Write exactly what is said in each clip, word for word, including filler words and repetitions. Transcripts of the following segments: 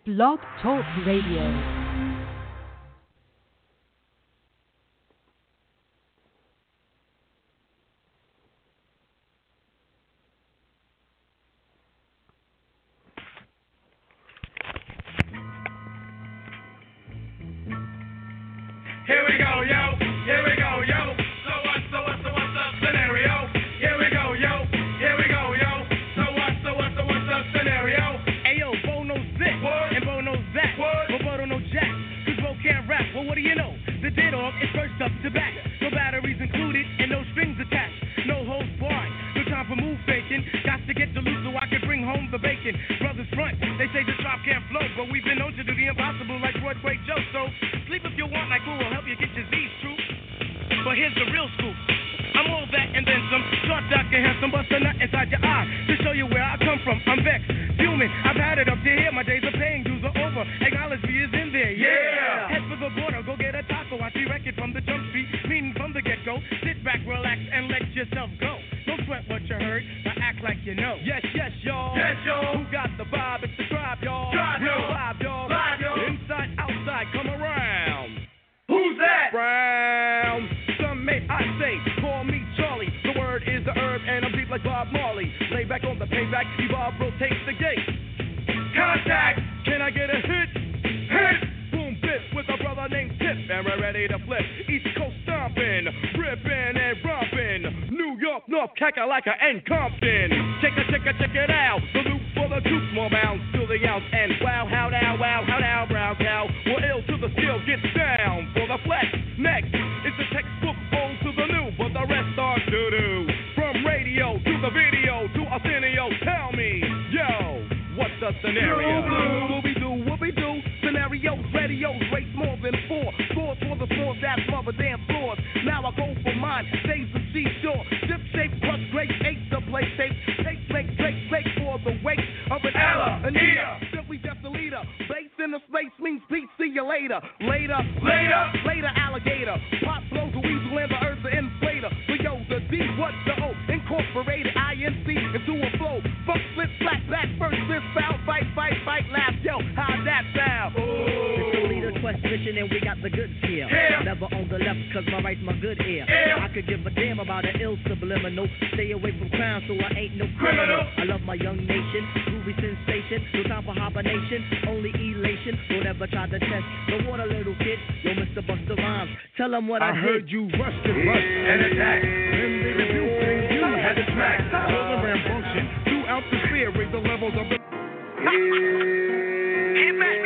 Blog Talk Radio. Here we go, yo. Here we go, yo. So what, so what, so what's the scenario? Here we go, yo. Here we go, yo. So what, so what, so what's the scenario? Ayo, Bo knows this, What? and Bo knows that. What? But Bo don't know jack, cause Bo can't rap. Well, what do you know? The dead dog is first up to back. No batteries included, and no strings attached. No holds barred. No time for move faking. Got to get the loot so I can bring home the bacon. Brothers front, they say the drop can't flow, but we've been known to do the impossible like Broadway Joe. So sleep if you want, like who will help you get your Z's true. But here's the real scoop. I'm all that and then some. Short, dark, and handsome, bust a nut inside your eye to show you where I come from. I'm vexed, fuming. I've had it up to here. My days of paying dues are over. Acknowledge me is in there. Yeah. Yeah. Head for the border, go get a taco. I see record from the jump street, meaning from the get go. Sit back, relax, and let yourself go. Don't sweat what you heard, but act like you know. Yes, yes, y'all. Yes, y'all. Who got the vibe? It's the tribe, y'all. Tribe, Real y'all. vibe, y'all. Vibe, y'all. Inside, outside, come around. Who's that? Brown. Some may I say, call me Charlie. The word is the herb, and I'm deep like Bob Marley. Lay back on the payback, evolve, rotate the gate. Contact. Can I get a hit? Hit. Boom, bit with a brother named Tip, and we're ready to flip. East Coast stomping, ripping and romping. New York, North, Kakalaka, and Compton. Check it, check it, check it out. The loop for the juice, more bounds to the ounce. And wow, how now, wow, how now, brown cow. We're ill to the steel, get down for the flex. Next, it's a textbook old to the new, but the rest are doo-doo. From radio to the video to Arsenio, tell me, yo, what's the scenario? What we do, what we do, scenarios, radios, race more than four. Scores for the floors, that's mother damn floors. Now I go for mine, days of seashore. Ship shape plus great eight to play tape. Tape, make, take, take for the weight of an Ella, Anita. Simply just a leader. Base in the space means peace, see you later. Later, Later. later, alligator. Pop blows a weasel and the earth's the inflator. So yo, the D, what the O? Incorporated I N C into a flow. Fuck, split, flat, back, first, fifth, foul, fight, fight, fight, laugh. Yo, how'd that sound? It's the leader quest mission and we got the goods here. Yeah. Never on the left cause my right's my good ear. Yeah. I could give a damn about an ill subliminal. Stay away from crime so I ain't no Criminal. criminal. I love my young nation, groovy sensation. No time for hibernation, only elation. Don't ever try to test the water, little kid. Yo, Mister Busta Rhymes, tell them what I, I heard did. you rush the rush. And attack. Then they rebuke and you Had to smack. Cause a rambunctious. Throughout the sphere, raise the levels of the. Get back.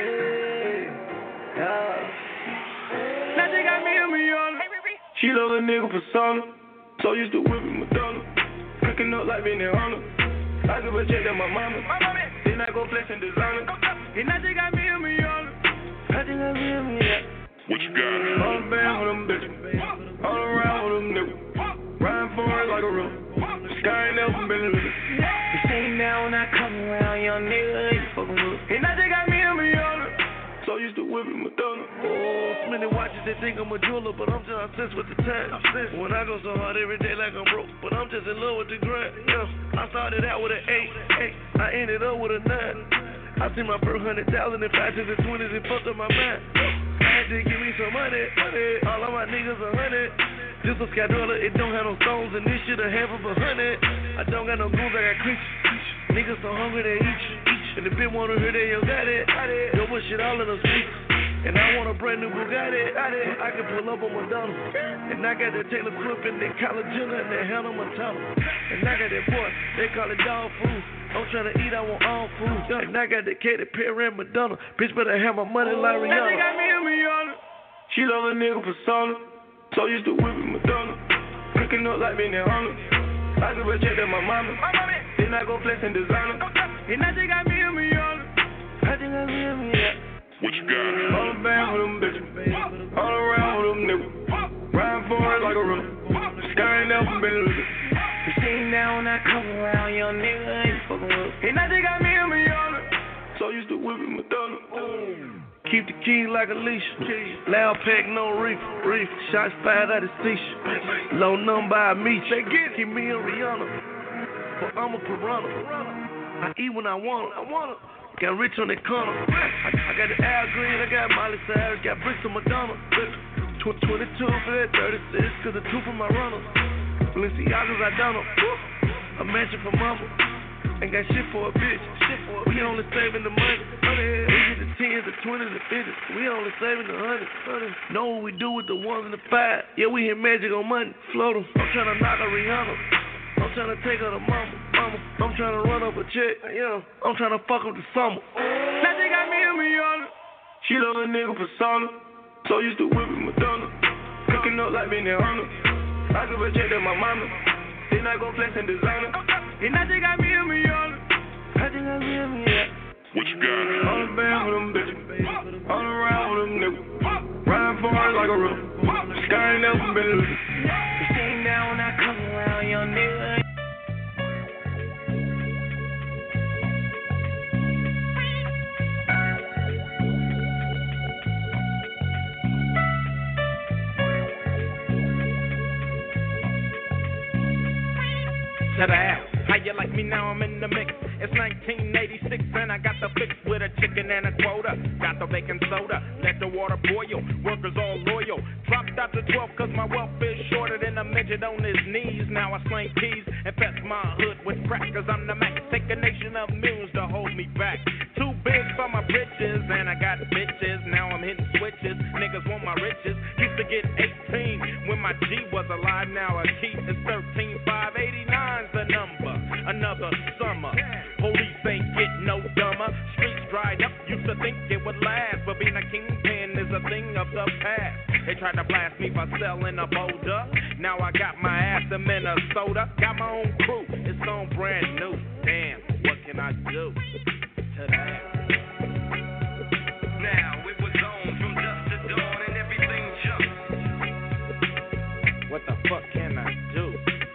Now they got me and me on. She love a nigga persona, so used to whipping Madonna. Cooking up like being in Honor. I give a check to my mama. Then I go flex and designer. And now they got me and me on. I just got me and me, yeah. What you got? All the band with them bitches. All around with them niggas. Riding for it like a room. Sky ain't never been a little. You see now when I come around, young nigga, you fucking with. And now they got me and me on. So used to whipping Madonna. Oh, so many watches, they think I'm a jeweler, but I'm just obsessed with the time. When I go so hard every day like I'm broke, but I'm just in love with the grind. Yeah, I started out with an eight, eight. I ended up with a nine. I see my first hundred thousand in fives and twenties and fucked up my mind. I had to give me some money, money. All of my niggas a hundred. This a Scadola, it don't have no stones, and this shit a half of a hundred. I don't got no goons, I got creatures. Niggas so hungry they eat you. And if they wanna hear they yo got it, yo put shit all in the speakers. And I want a brand new Bugatti, I can pull up on Madonna. And I got that Taylor Swift and that Kylie Jenner and that Hannah Montana. And I got that boy, they call it dog food. I'm tryna eat, I want all food. And I got that Katy Perry and Madonna. Bitch better have my money like Rihanna. Now they got me and me on. She love a nigga persona, so used to whipping Madonna. Cooking up like being in Honor. I give a check to my mama. Then I go flex and designer. And now they got me and me on. I just got me and me, yeah. What you got? All the band with them bitches. All around with them niggas. Riding for it like a room. Sky ain't never been a little. You see now when I come around, young nigga, you fucking with. And now they got me and me on. So used to whipping Madonna. Keep the key like a leash. Loud pack, no reef. Reef. Shots fired at the station. Low number, I meet you. Keep me and Rihanna. But I'm a piranha. I eat when I want it. I want it. got rich on that corner. I, I got the Al Green, I got Miley Cyrus, got bricks on Madonna. twenty-two for that thirty-six, cause the two for my runners. Balenciagas, I done them. A mansion for mama. Ain't got shit for a bitch. Shit for a we bitch. Only saving the money. We get the tens, the twenties, the fifties. We only saving the hundreds. Know what we do with the ones and the five. Yeah, we hit magic on money. Float 'em. I'm trying to knock a Rihanna. I'm trying to take her to mama. Mama. I'm trying to run up a check. Yeah. I'm trying to fuck up the summer. Now they got me a million. She love a nigga persona. So used to whipping Madonna. Cooking up like being a hunter. I give a check to my mama. Then I go flex and designer. And I think I be a million. I think I be a million. What you got? All the band with them bitches. All around with them niggas. Riding for us like a river. Sky ain't never been losing. You sing down when I come around, young nigga. To the ass. How you like me now? I'm in the mix. It's nineteen eighty-six and I got the fix with a chicken and a quota. Got the baking soda, let the water boil. Workers all loyal. Dropped out to twelve cause my wealth is shorter than a midget on his knees. Now I slang keys and fetch my hood with crack cause I'm the max. Take a nation of millions to hold me back. Too big for my britches and I got bitches. Now I'm hitting switches. Niggas want my riches. Used to get eighteen when my G was alive. Now a key is thirteen five eighty-nine's the number. Another summer. Police ain't get no dumber. Streets dried up, used to think it would last. But being a kingpin is a thing of the past. They tried to blast me for selling a boulder. Now I got my ass in Minnesota. Got my own crew, it's on brand new. Damn, what can I do to that? Now it was on from dusk to dawn and everything jumped. What the fuck can I do?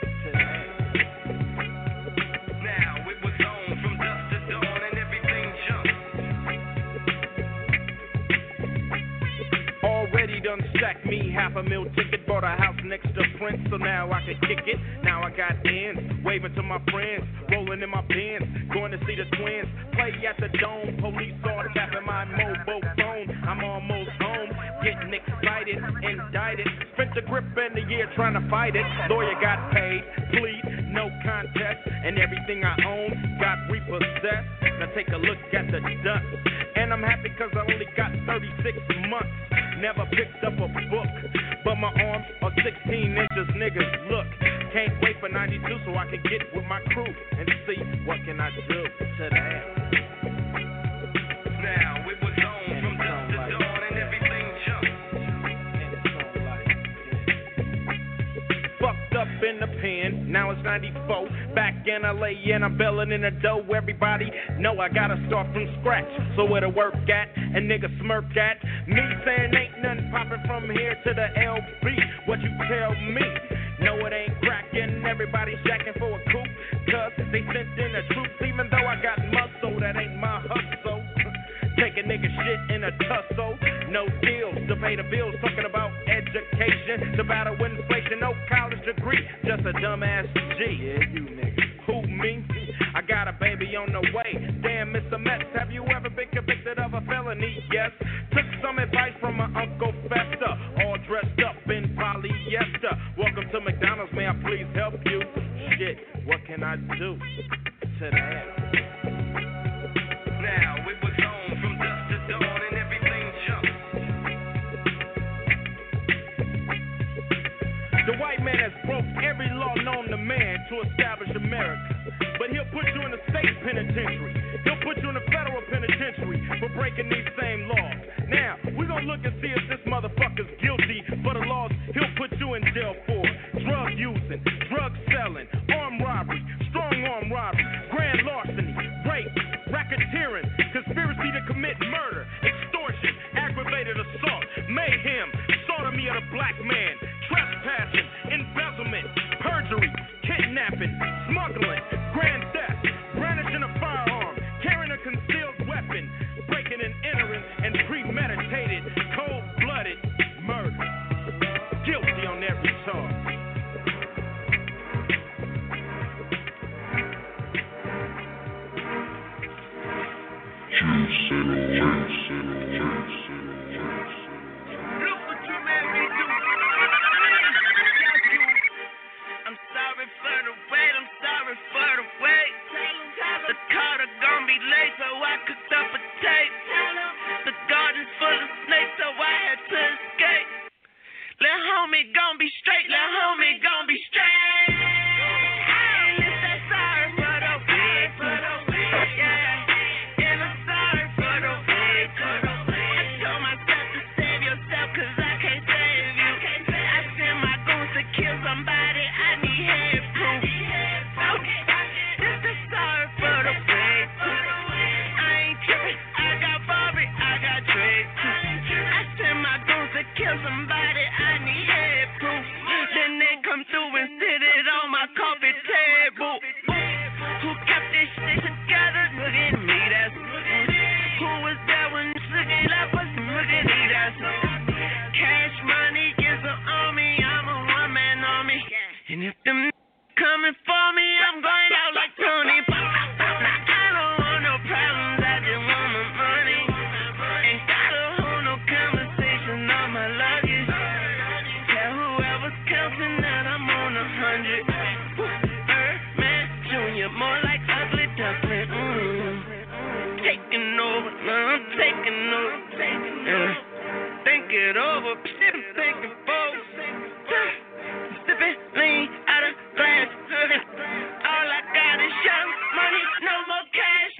Already done stacked me half a mil ticket, bought a house next to Prince, so now I can kick it. Now I got ends, waving to my friends, rolling in my Benz, going to see the twins, play at the Dome, police all tapping my mobile phone, I'm almost home, getting excited, indicted, spent the grip in the year trying to fight it, lawyer got paid, plead, no contest, and everything I own got repossessed. Now take a look at the dust, and I'm happy cause I only got thirty-six months. Never picked up a book, but my arms are sixteen inches, niggas, look. Can't wait for ninety-two so I can get with my crew and see what can I do to that. Now it was on from dusk to dawn and everything jumped. Fucked up in the pen, now it's ninety-four. Back in L A and I'm belling in the dough. Everybody know I gotta start from scratch. So where to work at and niggas smirk at me saying ain't nothing popping from here to the L B. What you tell me? No, it ain't cracking. Everybody's jacking for a coupe. Cause they sent in the troops. Even though I got muscle, that ain't my hustle. Take a nigga shit in a tussle. No deals to pay the bills. Talking about education. To battle with inflation. No college degree. Just a dumbass G. Yeah, you niggas. Who, me? I got a baby on the way. Damn, Mister Metz, have you ever been convicted of a felony? Yes. Took some advice from my Uncle Fester. All dressed up in polyester. Welcome to McDonald's, may I please help you? Shit, what can I do to that? Now it was on from dusk to dawn and everything jumped. The white man has broke every law known to man to establish America. But he'll put you in a state penitentiary. He'll put you in a federal penitentiary for breaking these same laws. Now, we're gonna look and see if this motherfucker's guilty for the laws he'll put you in jail for. Drug using, drug selling, armed robbery, strong armed robbery, grand larceny, rape, racketeering, conspiracy to commit murder, extortion, aggravated assault, mayhem, sodomy of a black man, trespassing, embezzlement, perjury, kidnapping, smuggling, grand theft, brandishing a firearm, carrying a concealed weapon, breaking and entering, and premeditated, cold-blooded murder. kill somebody, I need head proof. Then they come through and sit it on my coffee table. Who kept this shit together? Look at me, that's who was there when Sugar left us? Look at me, that's cash money is an army, I'm a one man army. And if them coming for me, I'm going out like Tony. I don't want no problems, I just want my money. Ain't gotta hold no conversation on my luggage. Tell whoever's counting that I'm on a hundred. Birdman Junior, more like ugly duckling. Mm. Taking over, now I'm taking over. Yeah. Think it over, shit I'm thinking, folks. Sipping lean out of glass. All I got is young money, no more cash.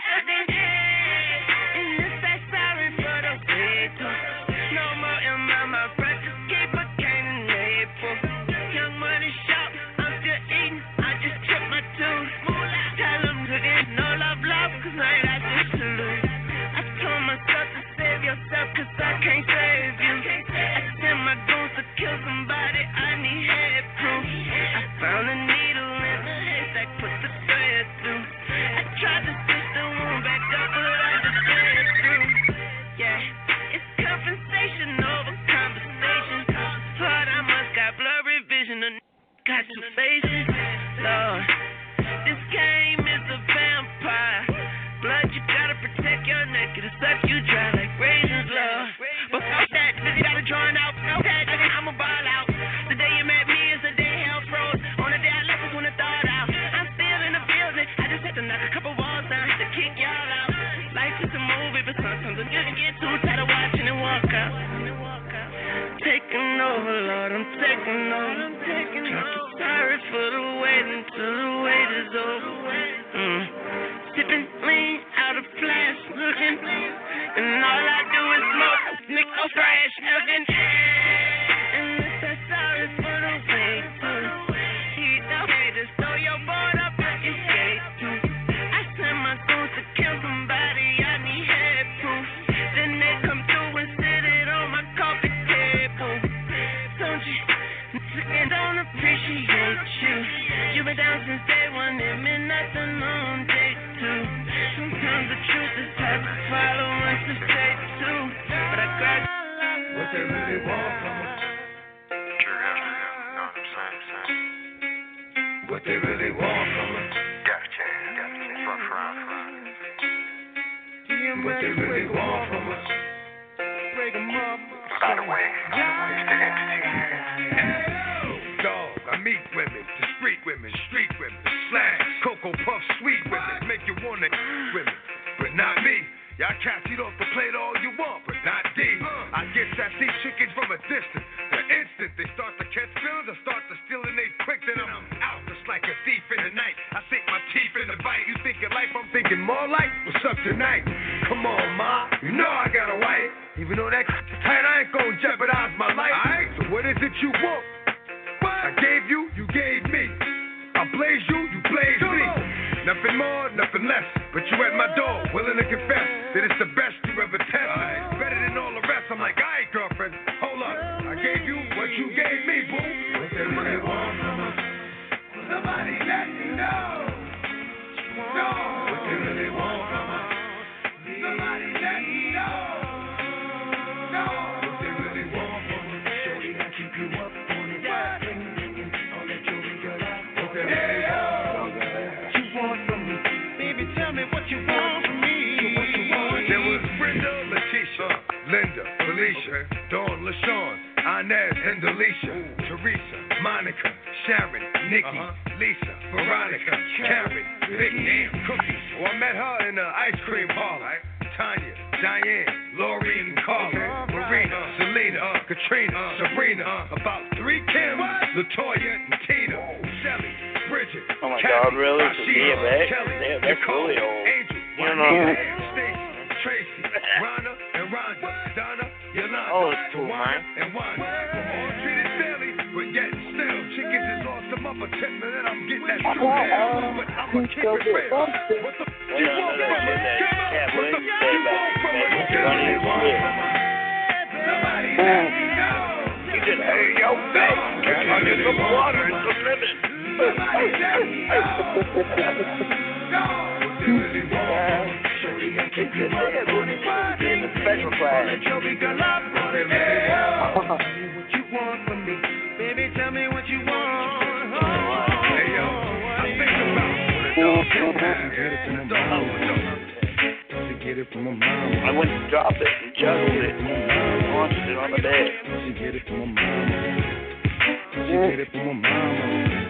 And this that sorry for the fake. No more in my mouth, just keep a cane and maple. Young money shop, I'm still eating, I just chipped my tooth. Tell them to get no love, love, cause I ain't got this to lose. I told myself to save yourself, cause I can't save you. I send my goons to kill somebody, I need head proof. I found a needle in the haystack, put the thread through. I tried to stitch the wound back up, but I just bled through. Yeah, it's compensation over conversation. Thought I must got blurry vision, the got two faces. Lord, this game is a vampire. Blood, you gotta protect your neck, it'll suck you dry like raisins, Lord. But fuck that, cause you gotta draw it out. Okay, I'ma ball out. The day you met me is the day hell froze. On the day I left is when it thawed out. I'm still in the building, I just had to knock a couple walls down to kick y'all out. Life is a movie, but sometimes I'm gonna get too tired of watching and walk out. Taking over, Lord, I'm taking over. I'm taking over. Sorry for the wait until the wait is over. Mm. Sipping lean out of flash, looking, and all I do is smoke, nickel trash, looking. And this that sorry for the wait too. Heat the haters, throw your board up at your skate too. I send my goons to kill somebody, I need head proof. Then they come through and sit it on my coffee table. Don't you, and don't appreciate you. You've been down since day one, it meant nothing on day two. Sometimes the truth is hard to follow once it's take two. But I got what they really want from us. What they really want from us. Gotcha, gotcha, rough round. What they really want from us. Break 'em up. By the way, it's the entity. Dog, I meet women, discreet women, street women, slang, Cocoa Puff, sweet women, make you wanna women, but not me. Y'all cats eat off the plate all you want, but not D. I get that these chickens from a distance. The instant they start to catch feelings, I start to steal and they quick, then I'm out just like a thief in the night. I sink my teeth in the bite. You thinking life, I'm thinking more like what's up tonight. Come on, ma, you know I got a wife. Even though that tight, I ain't gonna jeopardize my life. Alright, so what is it you want? I gave you, you gave me. I blaze you, you blaze me. Nothing more, nothing less. But you at my door, willing to confess that it's the best you ever tested. Right. Better than all the rest. I'm like, alright, girlfriend, hold up. I gave you what you gave me, boo. What they really want from us? Somebody let me know. No. What they really want from us? Somebody let me know. No. What they really want from us? Shorty, I keep you up on it. All that jewelry, girl, I what they really want. What you want from me? Baby, tell me what you want from me. What you want? There was Brenda, Letitia, Linda, Felicia, okay. Dawn, LaShawn, Inez, and Delisha, Teresa, Monica, Sharon, Nikki, uh-huh. Lisa, Veronica, Karen, Vicky, Cookie. Well, I met her in the ice cream parlor. Tanya, Diane, Lori, and Carla, okay. Marina, uh, Selena, uh, Katrina, uh, Sabrina, uh, about three Kim, Latoya, and Tina, Shelly, Bridget, oh my Kathy, God, really? Rashida, Yeah, Kelly, damn, that's Nicole, really old. Angel, You know. Stacy, Tracy, Rhonda, and Rhonda, Donna, Yolanda, Oh, it's cool, Tawana, man. and Wanda. All treated fairly, but yet still, chickens is lost them up a tip, and then I'm getting that true hair, but I'ma keep it real. What the f*** you want from us? What the f*** you want from us? What you really want from us? Somebody let me know. some water and some lemon. It's in the special class. What you want from me? Baby, tell me what you want. Hey, yo, I think about to get it from my mama. I went and dropped it and juggled it and launched it on the bed. She get it from my mama. She get it from my mama.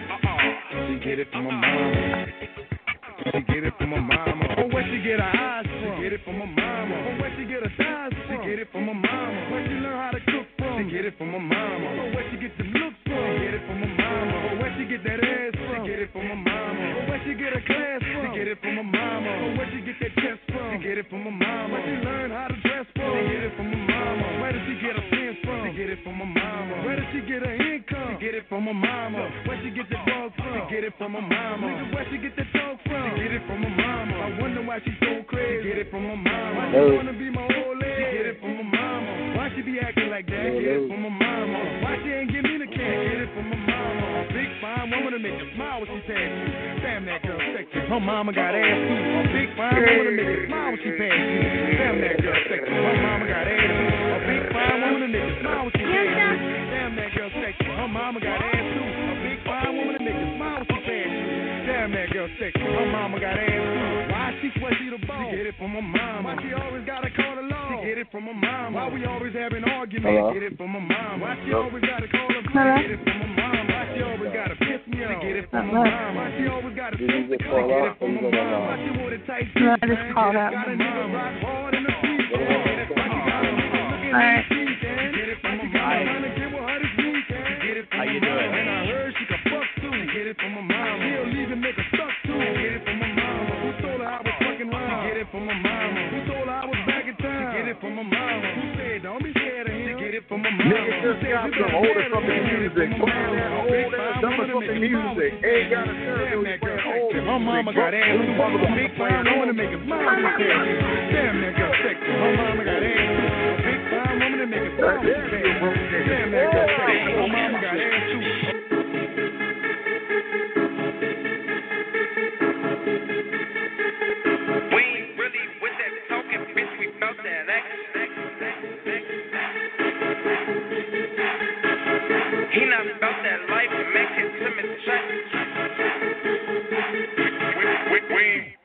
She get it from my mama. She get it from my mama. Oh, where she get her eyes from? She get it from my mama. Oh, where she get her thighs from? She get it from my mama. Where she learn how to cook from? She get it from my mama. Oh, where she get the looks from? She get it from my mama. Oh, where she get that ass from? She get it from my mama. Oh, where she get her class from? She get it from my mama. Oh, where she get that chest from? She get it from my mama. Where she learn how to dress from? She get it from my mama. Where does she get her friends from? She get it from my mama. Where does she get her income? She get it from my mama. Where she get the dog from? She get it from my mama. Nigga, where she get the dog from? She get it from my mama. I wonder why she so crazy. She get it from my mama. Why she wanna be my old lady? She get it from my mama. Why she be acting like that? Get it from my mama. Why she ain't give me the cash? Get it from my mama. A big fine woman to make her smile when she pass you. Damn, that girl sexy. Her mama got ass too. A big fine woman to make her smile when she pass you. Damn, that girl sexy. Her mama got ass too. A big fine woman to make her smile when she pass you. Damn, that girl sexy. Her mama got ass too. A big fine woman to make her smile when she pass you. Damn, that girl sexy. Her mama got ass too. Why she swear she the boss? She get it from her mama. Why she always gotta call the law? She get it from her mama. Why we always having arguments? Hello? Get it from her mama. Why she always gotta call her mama? Get it from her mama. Why she always gotta piss me off? Get it from her mama. Why she always gotta piss me off? Get it from her mama. Why she want it tight? No, I just called out. Got a nigga rock hard in the street. Why she got a nigga looking at the street? Get it from her mama. Trying to get with her this weekend. Get it from her mama. And I heard she can fuck too. Get it from her mama. She'll leave and make her stuck too. Get it from her mama. Who told her I was fucking around? Get it from her mama. Who told her I was back in town? Get it from her mama. Who said don't be scared of him? Get it from her mama. Niggas just got some older fucking music. Older, dumber fucking music. Ain't got a turn. Her mama got ass too. A big fine woman to make a smile when she pass you. Damn, that girl sexy. Her mama got ass too. A big fine woman to make a smile when she pass you. Damn, that girl sexy. Her mama got ass too. We ain't really with that talking, bitch. We bout that action. He not about that life and make it to me track. We, we, we,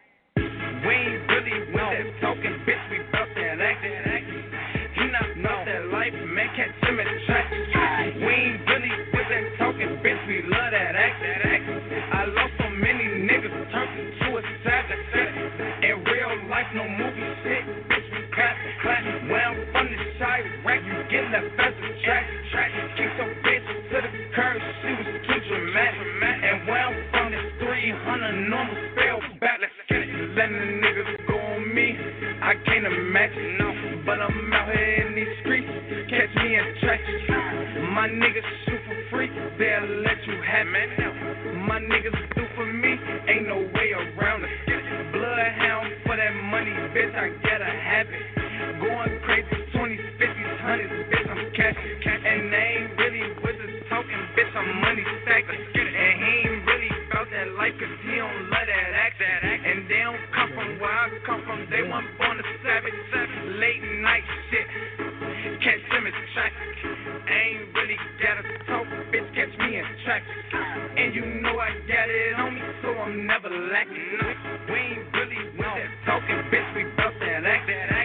we ain't really with that talking, bitch. We bout that action. He not about that life and make it to me track. We ain't really with that talking, bitch. We love that action. I lost so many niggas, turned into a savage. In real life, no movie shit. Bitch, we clap, clap. Where I'm from the shy rack, you get left as a track, track. Kick your bitch to the curb, she was too dramatic. And where I'm from, this three hundred normal spell back. Let's get it. Letting the niggas go on me, I can't imagine, no. But I'm out here in these streets, catch me in traffic. My niggas shoot for free, they'll let you have it. My niggas do for me, ain't no way around it. Bloodhound for that money, bitch, I gotta have it. Going crazy, twenties, fifties, hundreds, bitch, I'm catching. And they ain't really with us talking, bitch, I'm money stacking. And he ain't really about that life, cause he don't love that act. And they don't come from where I come from, they weren't born to savage. Late night shit, catch them in traffic. I ain't really gotta talk, bitch, catch me in traffic. And you know I got it on me, so I'm never lacking. We ain't really with that talking, bitch, we bout that act.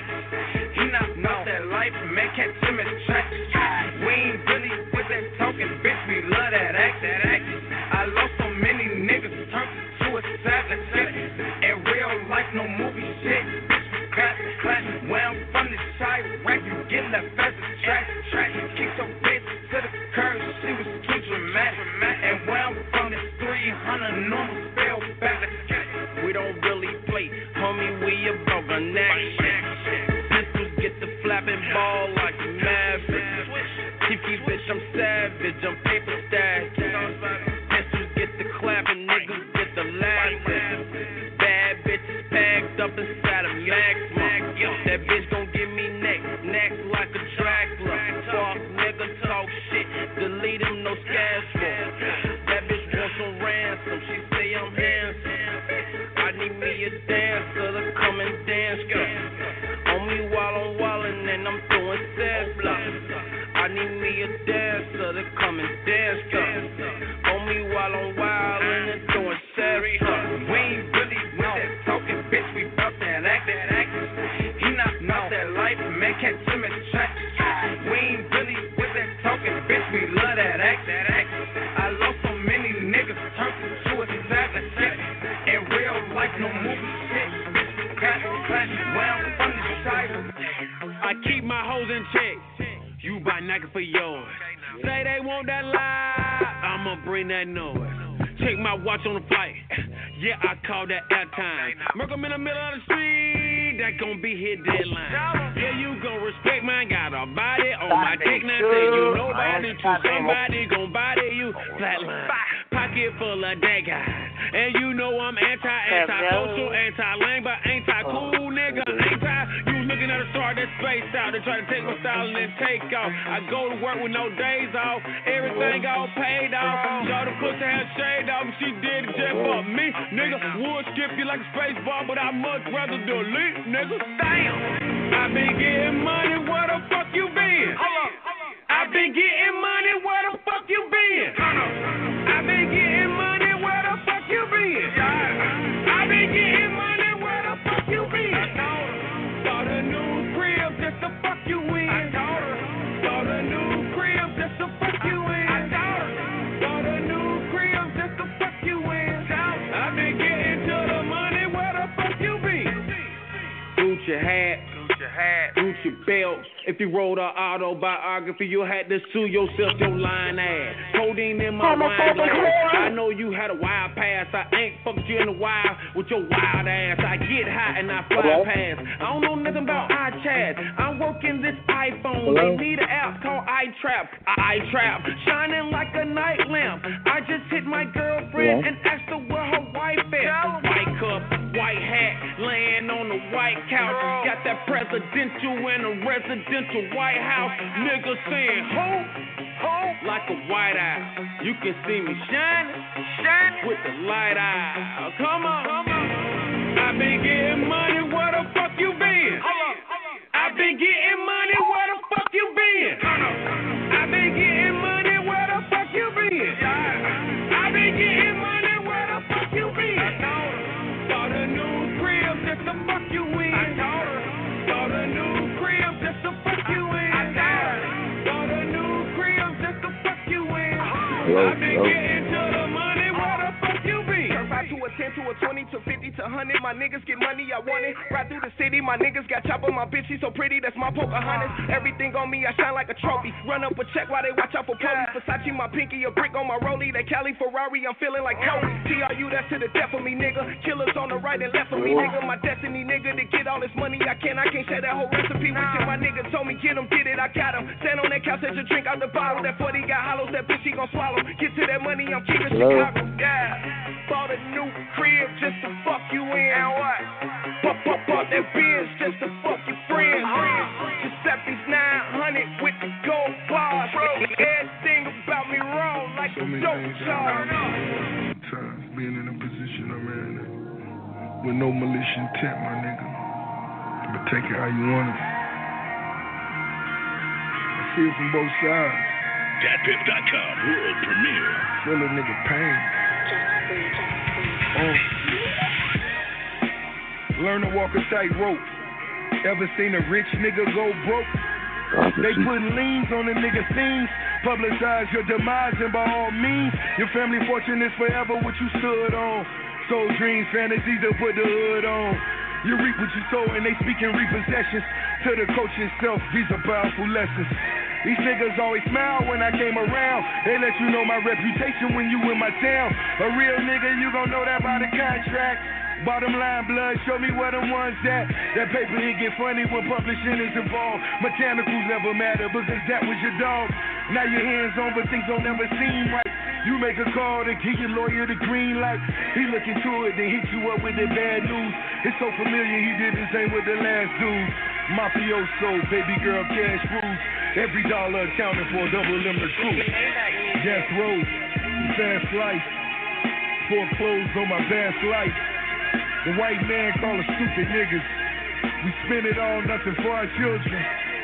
He not about that life, man, catch him in traffic. We ain't really with that talking, bitch, we love that act. I lost so many niggas, turned to a savage. In real life, no movie shit, bitch, we clap, clap. Where I'm from, the shy rack, you get left as a track, track. Kick your bitch to the curb, she was too dramatic. And where I'm from, this three hundred normal spell back. We don't really play, homie, we about gun action. Pistols get the flapping ball like a maverick. Tiffy bitch, I'm savage, I'm paper stash. Pistols get the clapping, niggas get the laughing. Bad bitches packed up inside a Maxima. That bitch gon' give me neck, neck like a Dracula. Fuck nigga, talk shit, delete him, no schedule. doing sad stuff. I need me a dancer to come and dance up on me while I'm wild and doing sad stuff. We ain't really with that talking, bitch. We bout that act, that act. He not about that life, man. Can't tell me the track. We ain't really with that talking, bitch. We love that act, that act. I lost so many niggas, turned to suicide and shit. In real life, no movie shit. Clap, clap, well, from the title. I keep my hoes in check. You buy Nike for yours. Say they want that lie, I'ma bring that noise. Check my watch on the flight. Yeah, I call that airtime. Merc 'em in the middle of the street, that gon' be his deadline. Yeah, you gon' respect mine. Got a body on my dick now. Say you nobody to somebody gon' body you. Flatline, pocket full of that guy. And you know I'm anti, anti-social, anti-lame, but anti-cool, nigga. Anti, you looking at a star that spaced out. They try to take my style and then take off. I go to work with no days off. Everything all paid off. Y'all the pussy had shade off. She did it just for me. Nigga, would skip you like a space ball, but I much rather delete, nigga. Damn. I been getting money, where the fuck you been? I been getting money, where the fuck you been? I been getting money, where the fuck you been? I been getting money, where the fuck you been? Bought a new crib just to fuck you in. Bought a new crib just to fuck you in. Bought a new crib just to fuck you in. I been getting to the money, where the fuck you been? Gucci hat, Gucci hat, Gucci belt. If you wrote an autobiography, you had to sue yourself, your lying ass. Codeine in my wine glass. I know you had a wild past. I ain't fucked you in the wild with your wild ass. I get high and I fly past. I don't know nothing about iChat. I'm working this iPhone. Hello? They need an app called iTrap. iTrap, shining like a night lamp. I just hit my girlfriend Hello? and asked her where her wife at. White cup, white hat, laying on the white couch. Got that presidential and a residential White House. Nigga saying ho, ho, like a white owl. You can see me shining, shining with the light eye. Come on, come on. I been getting money, where the fuck you been? I been getting money, where the fuck you been? I been getting money, where the fuck you been? I been getting money, where the fuck you been? Bought a new crib just to fuck you in. Bought a new crib just to fuck you in. Bought a new crib just to fuck you in. I been getting to the money, where the fuck you been? Turn five to a ten to a twenty to fifty to one hundred. My niggas get money, I want it. Ride through the city, my niggas got chopper. My bitch, she so pretty, that's my Pocahontas. Everything on me, I shine like a trophy. Run up a check while they watch out for police. Versace, my pinky, a brick on my rollie. That Cali Ferrari, I'm feeling like Kobe. T R U, that's to the death of me, nigga. Killers on the right and left of me, nigga. My destiny, nigga, to get all this money I can. I can't share that whole recipe with you. My nigga told me, get him, get it, I got him. Stand on that couch, let you drink out the bottle. That forty got hollows, that bitch, she gon' swallow. Get to that money, I'm keeping Chicago. Yeah. Bought a new crib just to fuck you in. And what? Bought, bought, bought that Benz just to fuck your friends. Giuseppe's nine hundred with the gold bars. Everything about me wrong like a dope charge. Sometimes being in a position I'm in with no malicious intent, my nigga. But take it how you want it. I see it from both sides. Dat Piff dot com world premiere. Feel a nigga pain. Oh. Learn to walk a tightrope. Ever seen a rich nigga go broke? They put liens on the nigga scenes. Publicize your demise, and by all means, your family fortune is forever what you stood on. Soul dreams, fantasies that put the hood on. You reap what you sow, and they speak in repossessions. To the coach itself, these are powerful lessons. These niggas always smile when I came around. They let you know my reputation when you in my town. A real nigga, you gon' know that by the contract. Bottom line, blood, show me where them ones at. That paper, it get funny when publishing is involved. Mechanicals never matter because that was your dog. Now your hands on, but things don't never seem right. You make a call to give your lawyer the green light. He look into it, then hit you up with the bad news. It's so familiar, he did the same with the last dude. Mafioso, baby girl, cash rules. Every dollar accounted for, double them the truth. Death row, fast life. Foreclosed on my past life. The white man call us stupid niggas. We spend it all, nothing for our children.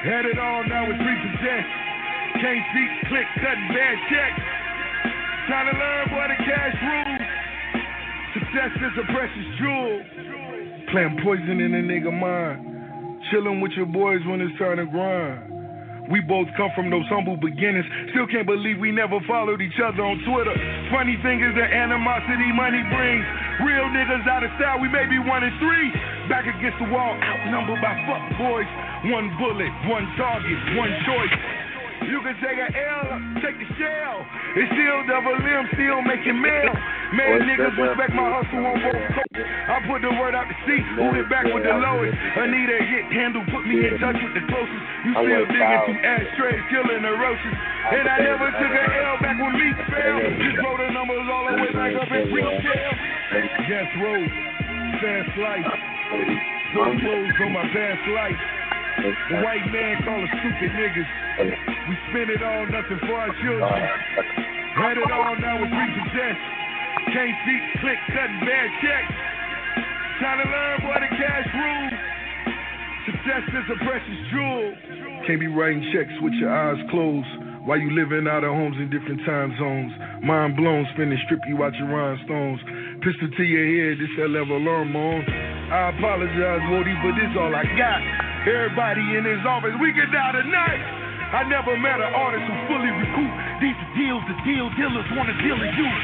Had it all, now it's repossessed. Can't see, click, cutting bad checks. Trying to learn what the cash rules. Success is a precious jewel. Playing poison in a nigga mind. Chilling with your boys when it's time to grind. We both come from those humble beginnings. Still can't believe we never followed each other on Twitter. Funny thing is the animosity money brings. Real niggas out of style, we may be one and three. Back against the wall, outnumbered by fuck boys. One bullet, one target, one choice. You can take a L, take a shell. It's still double M, still making mail. Man, niggas respect my hustle on both coasts. I put the word out the seat, moved it back with the lowest. Anita hit handle, put me in touch with the closest. You still digging through ashtrays, killing the roaches. And I never took a L back when me fell. Just roll the numbers all the way back up in retail. Yes, road, fast life. Four clothes on my past life. The white man call us stupid niggas. We spend it all, nothing for our children. Had it all, now it's repossessed. Can't see, click, cutting bad checks. Trying to learn what the cash rules. Success is a precious jewel. Can't be writing checks with your eyes closed while you living out of homes in different time zones. Mind blown, spinning, strip you out your rhinestones. Pistol to your head, this that level alarm on. I apologize, Woody, but this all I got. Everybody in his office, we can die tonight. I never met an artist who fully recoup. These are deals, the deal dealers wanna deal with you.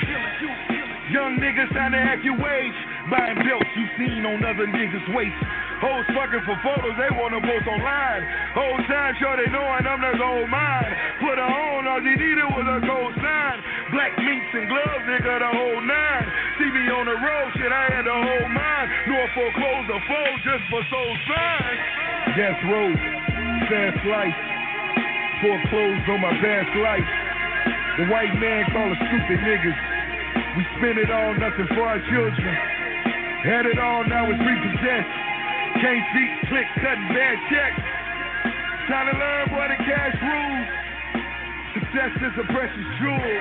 Young niggas trying to act your wage, buying belts you seen on other niggas' waist. Hoes fucking for photos, they wanna post online. Whole time sure they knowing I'm the gold mine. Put her on, all she needed was a gold sign. Black minks and gloves, nigga, the whole nine. See me on the road, shit, I had the whole mine. Norfolk clothes or fold just for soul signs. Death road, fast life. Four clothes on my past life. The white man call us stupid niggas. We spend it all, nothing for our children. Had it all, now it's repossessed. Can't see, click, cutting bad checks. Trying to learn what the cash rules. Success is a precious jewel.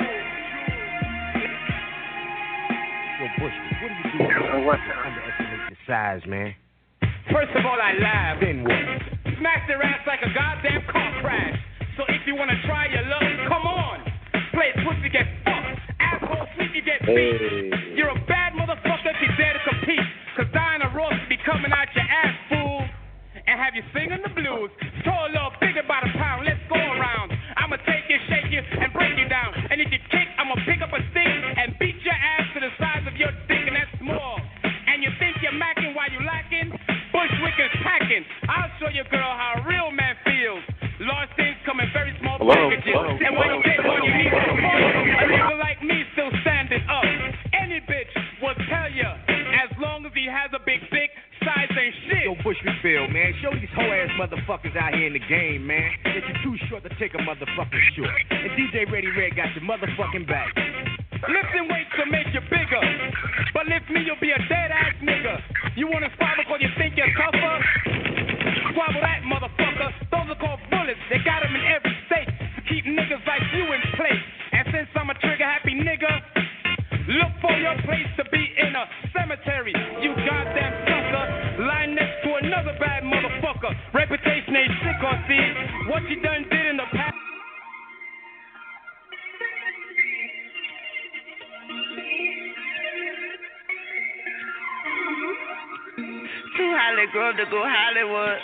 Yo, Bush, what are you doing? To underestimate the size, man. First of all, I laugh. Then what? Smash their ass like a goddamn car crash. So if you wanna try your luck, come on. Play pussy, get fucked. Asshole, sleep, you get beat. Hey. You're a bad motherfucker if you dare to compete. Cause Diana Ross be coming out your ass, fool. And have you singing the blues. Throw a little bigger by the pound, let's go around. I'ma take you, shake you, and break you down. And if you kick, I'ma pick up a stick and beat your ass to the size of your dick, and that's small. And you think you're macking while you lacking? Bushwick is packing. I'll show you, girl, how a real man feels. Large things come in very small hello, packages. hello, and when hello, you get what you need, hello, a nigga like me still standing up. Any bitch will tell you, as long as he has a big dick, size ain't shit. Yo, Bushwickville, man, show these hoe ass motherfuckers out here in the game, man, that you're too short to take a motherfucking short. And D J Ready Red got your motherfucking back. Lifting weights to make you bigger, but lift me, you'll be a dead ass nigga. You wanna spar because you think you're tougher? Squabble that motherfucker. Those are called bullets. They got them in every state to keep niggas like you in place. And since I'm a trigger happy nigga, look for your place to be in a cemetery. You goddamn sucker, lying next to another bad motherfucker. Reputation ain't sick or see what you done did in the past. Too Hollywood Grove to go Hollywood.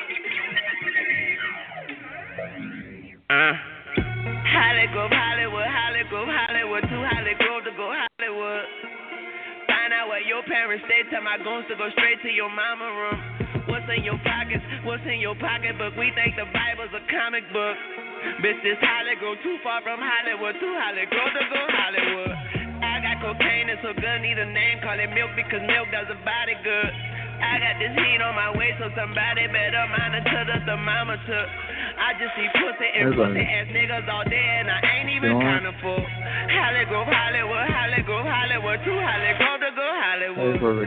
Uh. Hollywood Grove, Hollywood, Hollywood Grove, Hollywood. Too Hollywood Grove to go Hollywood. Find out where your parents stay. Tell my goons to go straight to your mama room. What's in your pockets? What's in your pocketbook? We think the Bible's a comic book. Bitch, this Hollywood Grove too far from Hollywood. Too Hollywood Grove to go Hollywood. I got cocaine, it's so good, need a name, call it milk because milk does a body good. I got this heat on my waist, so somebody better monitor the thermometer. I just see pussy and pussy ass niggas all day, and I ain't even kinda full. Hollywood Grove, Hollywood, Hollywood Grove, Hollywood, too Hollywood Grove to go Hollywood.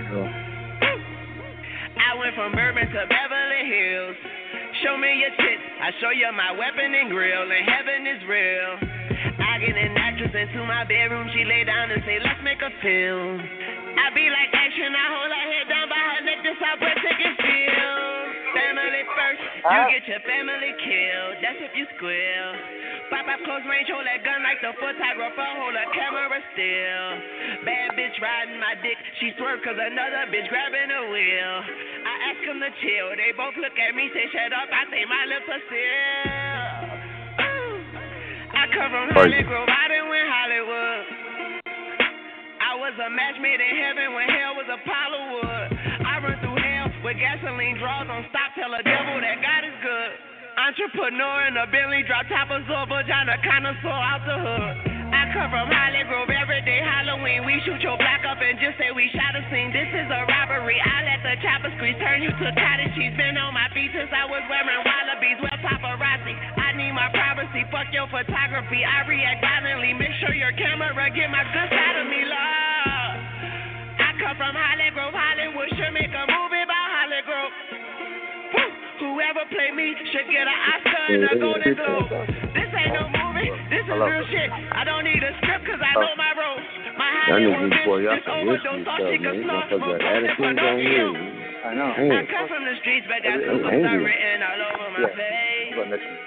I went from Bourbon to Beverly Hills. Show me your tits, I show you my weapon and grill, and heaven is real. I get an actress into my bedroom, she lay down and say, let's make a film. I be like action, I hold her head down by her neck, this how breathtaking feel. Family first, You get your family killed, that's if you squeal. Pop up close range, hold that gun like the photographer, hold a camera still. Bad bitch riding my dick, she swerved cause another bitch grabbing the wheel. I ask them to chill, they both look at me, say shut up, I say my lips are sealed. I come from Hollywood, Grove, I done went Hollywood. I was a match made in heaven when hell was Apollo wood. I run through hell with gasoline draws on stop, tell a devil that God is good. Entrepreneur in a Bentley, drop top of vagina, connoisseur out the hood. I come from Holly Grove, every day Halloween. We shoot your block up and just say we shot a scene. This is a robbery. I let the chopper squeeze turn you to cottage cheese. Been on my feet since I was wearing wallabies. Well, paparazzi, I need my privacy. Fuck your photography. I react violently. Make sure your camera get my good side of me, love. I come from Holly Grove, Hollywood. Should make a movie about Holly Grove. Whoever play me should get an Oscar and a Golden Globe. This ain't no movie, this is real shit. I don't need a script cause I know my role. My Hollywood bitch, this overdose, all she can snort, smoke dope, Pinocchio. I know. I come from the streets, but got superstar written all over my face.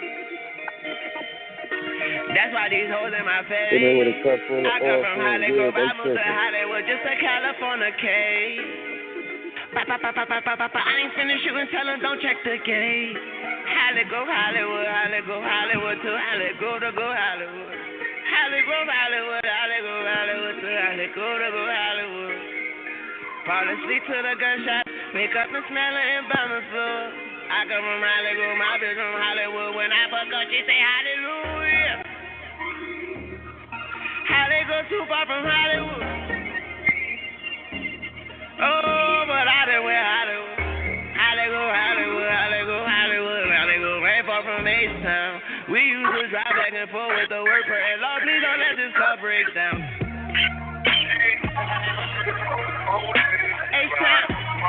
That's why these hoes in my face. I come from Hollywood, I moved to Hollywood, just a California case. Ba, ba, ba, ba, ba, ba, ba, ba. I ain't finished shooting, tell them don't check the gate. Hollywood, Hollywood, Hollywood, Hollywood to Hollywood to go Hollywood. Hollywood, Hollywood, Hollywood, Hollywood to Hollywood to go Hollywood. Fall asleep to the gunshot, wake up and smell it in Bummerful. I come from Hollywood, my bitch from Hollywood. When I fuck up, she say hallelujah. Hollywood too far from Hollywood. Oh, but I done went Hollywood. Hollywood, Hollywood, Hollywood, Hollywood, Hollywood, right far from H-Town. We used to drive back and forth with the work per and Lord, please don't let this car break down. H-Town.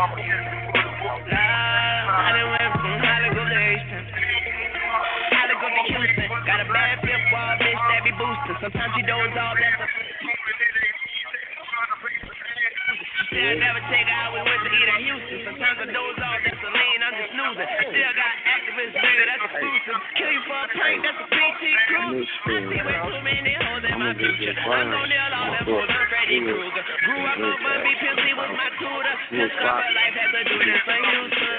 I done went from Hollywood to H-Town. Hollywood to Houston. Got a bad fifth wall bitch that be boosting. Sometimes she doze off, that's a... I never take out, we went to eat at Houston. Sometimes I doze off, that's a lean, I'm just snoozing. Still got activist nigga, that's exclusive. Kill you for a prank, that's a P T crew. I see way too many hoes in my future. I'm gon' nail all them hoes, I'm Freddy Krueger. Grew up on Bubby Pimp, he was my tutor. Discover life, had to do this for Houston.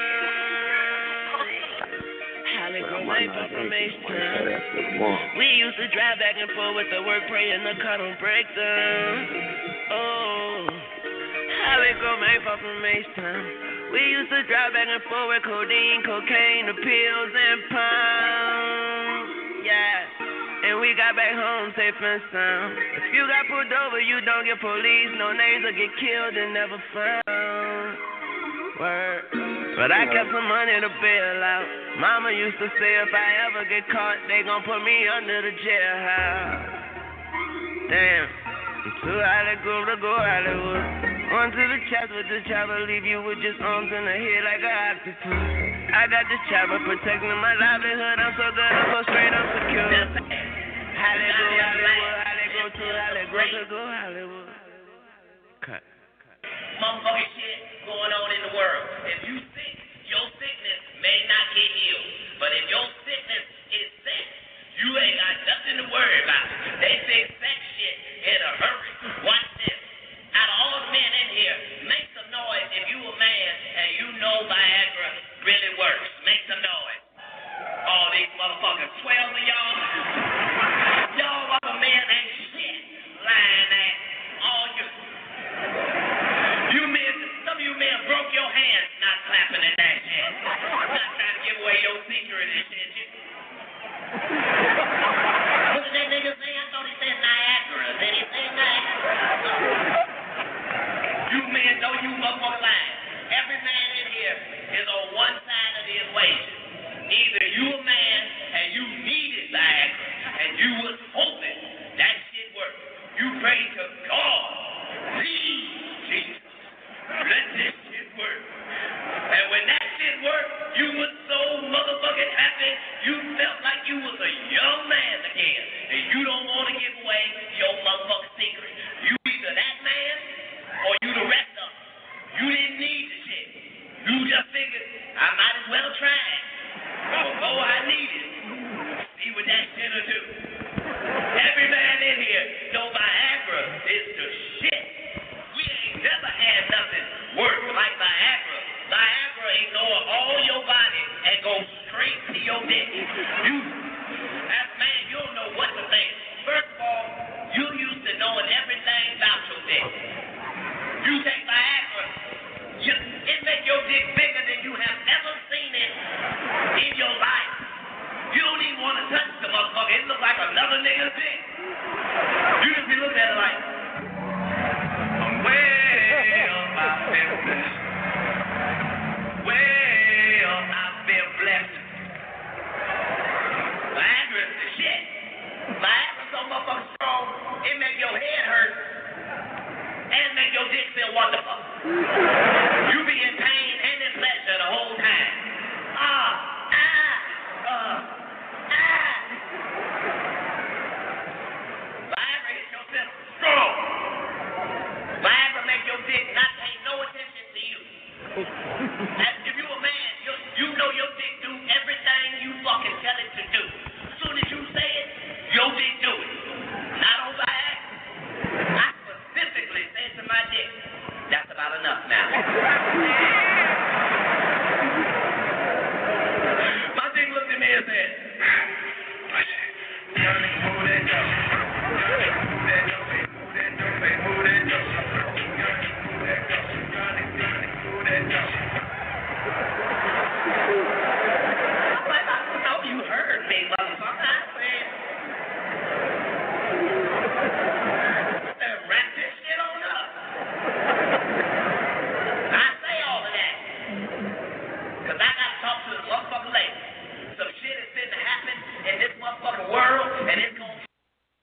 Hollywood, life from H-Town. We used to drive back and forth with the work, praying the car don't break down. Oh. Hollywood, made far from H-Town. We used to drive back and forth with codeine, cocaine, the pills and pounds. Yeah, and we got back home safe and sound. If you got pulled over, you don't get police. No names will get killed and never found. Word. But I kept some money to bail out. Mama used to say if I ever get caught, they gon' put me under the jailhouse. Damn. Too Hollywood to go Hollywood. On to the chopper, the chopper leave you with just arms in the head like an octopus. I got this chopper protecting my livelihood. I'm so good, I'm so straight, I'm secure. Hollywood, Hollywood, Hollywood to Hollywood to go Hollywood. Cut. Motherfucking shit going on in the world. If you sick, your sickness may not get healed. But if your sickness is sick, you ain't got nothing to worry about. They fix sex shit in a hurry. Watch this. Out of all the men in here, make some noise if you a man and you know Viagra really works. Make some noise. All these motherfuckers, twelve of y'all. Y'all other men ain't shit. Lying ass. All you. You men, some of you men broke your hands not clapping at that shit. Not trying to give away your secret and shit. What did that nigga say? I thought he said Niagara. Did he say Niagara? You men know you motherfucker lying. Every man in here is on one side of the equation. Either you a man and you needed Viagra and you was hoping that shit worked. You pray to God, please, Jesus, let this shit work. And when that shit worked, you was so motherfucking happy, you felt like you was a young man again. And you don't want to give away your motherfucking secret. You either that man or you the rest of them. You didn't need the shit. You just figured, I might as well try it. ten or two. Every man in here know Viagra is the shit. We ain't never had nothing work like Viagra. Viagra ignore all your body and go straight to your dick. You, as a man, you don't know what to think. First of all, you used to knowing everything about your dick. You take Viagra, you, it make your dick bigger than you have ever seen it in your life. You don't even want to touch the motherfucker. It look like another nigga's dick. You just be looking at it like, well, I've been blessed. Well, I've been blessed. Viagra is the shit. Viagra so motherfucking strong, it make your head hurt and make your dick feel wonderful. You be in pain and in pleasure the whole time. Ah, ah, uh, ah. Viagra hit your system strong. Viagra make your dick not pay no attention to you. As if you a man, you, you know your dick do everything you fucking tell it to do. As soon as you say it, your dick do it. Not on Viagra. I specifically say to my dick, that's about enough now. My dick looked at me and said, move that dope. Move that dope, move that dope, move that dope. Move that dope, move that dope. I'm like, I know you heard me, motherfucker. I said, wrap this shit on up. I say all of that because I got to talk to this motherfucker later. Some shit is fitting to happen in this motherfucking world, and it's going to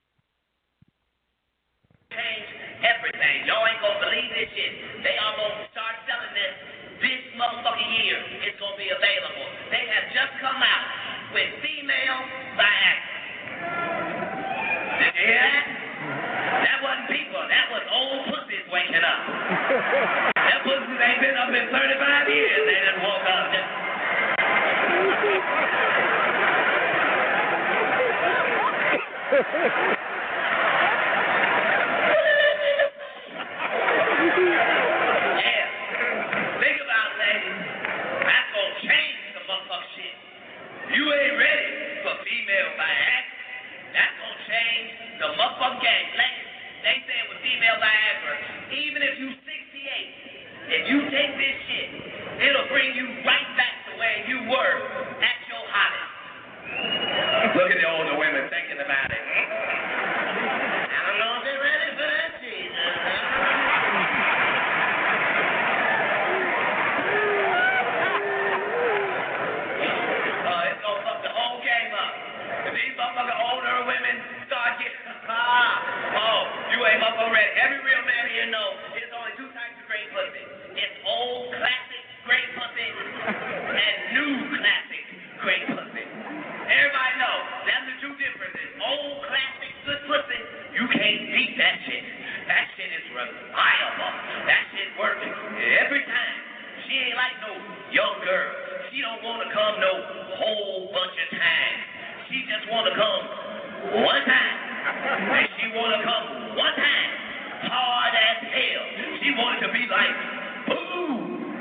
change everything. Y'all ain't going to believe this shit. They are going to start selling this this motherfucking year. It's going to be available. They have just come out with female Viagra. Did you hear that? That wasn't people. That was old pussies waking up. That pussies ain't been up in thirty-five years. They just woke up. Just... yeah. Think about it, ladies. That's going to change the motherfucking shit. You ain't ready for female Viagra. That's going to change the motherfucking game. Ladies, they say with female Viagra, even if you sixty-eight, if you take this shit, it'll bring you right back to where you were at your hottest. Look at the older women thinking about it. I don't know if they're ready for that, Jesus. Uh, it's gonna fuck the whole game up. If these motherfucking older women start getting, ah, oh, you ain't motherfucking ready. Every real man here knows there's only two types of great pussy. It's old classic great pussy and new classic great pussy. Everybody knows that's the two differences. Old classic good pussy, you can't beat that shit. That shit is reliable. That shit works every time. She ain't like no young girl. She don't want to come no whole bunch of times. She just want to come one time. And she want to come one time. Hard as hell. She wanted to be like, boo.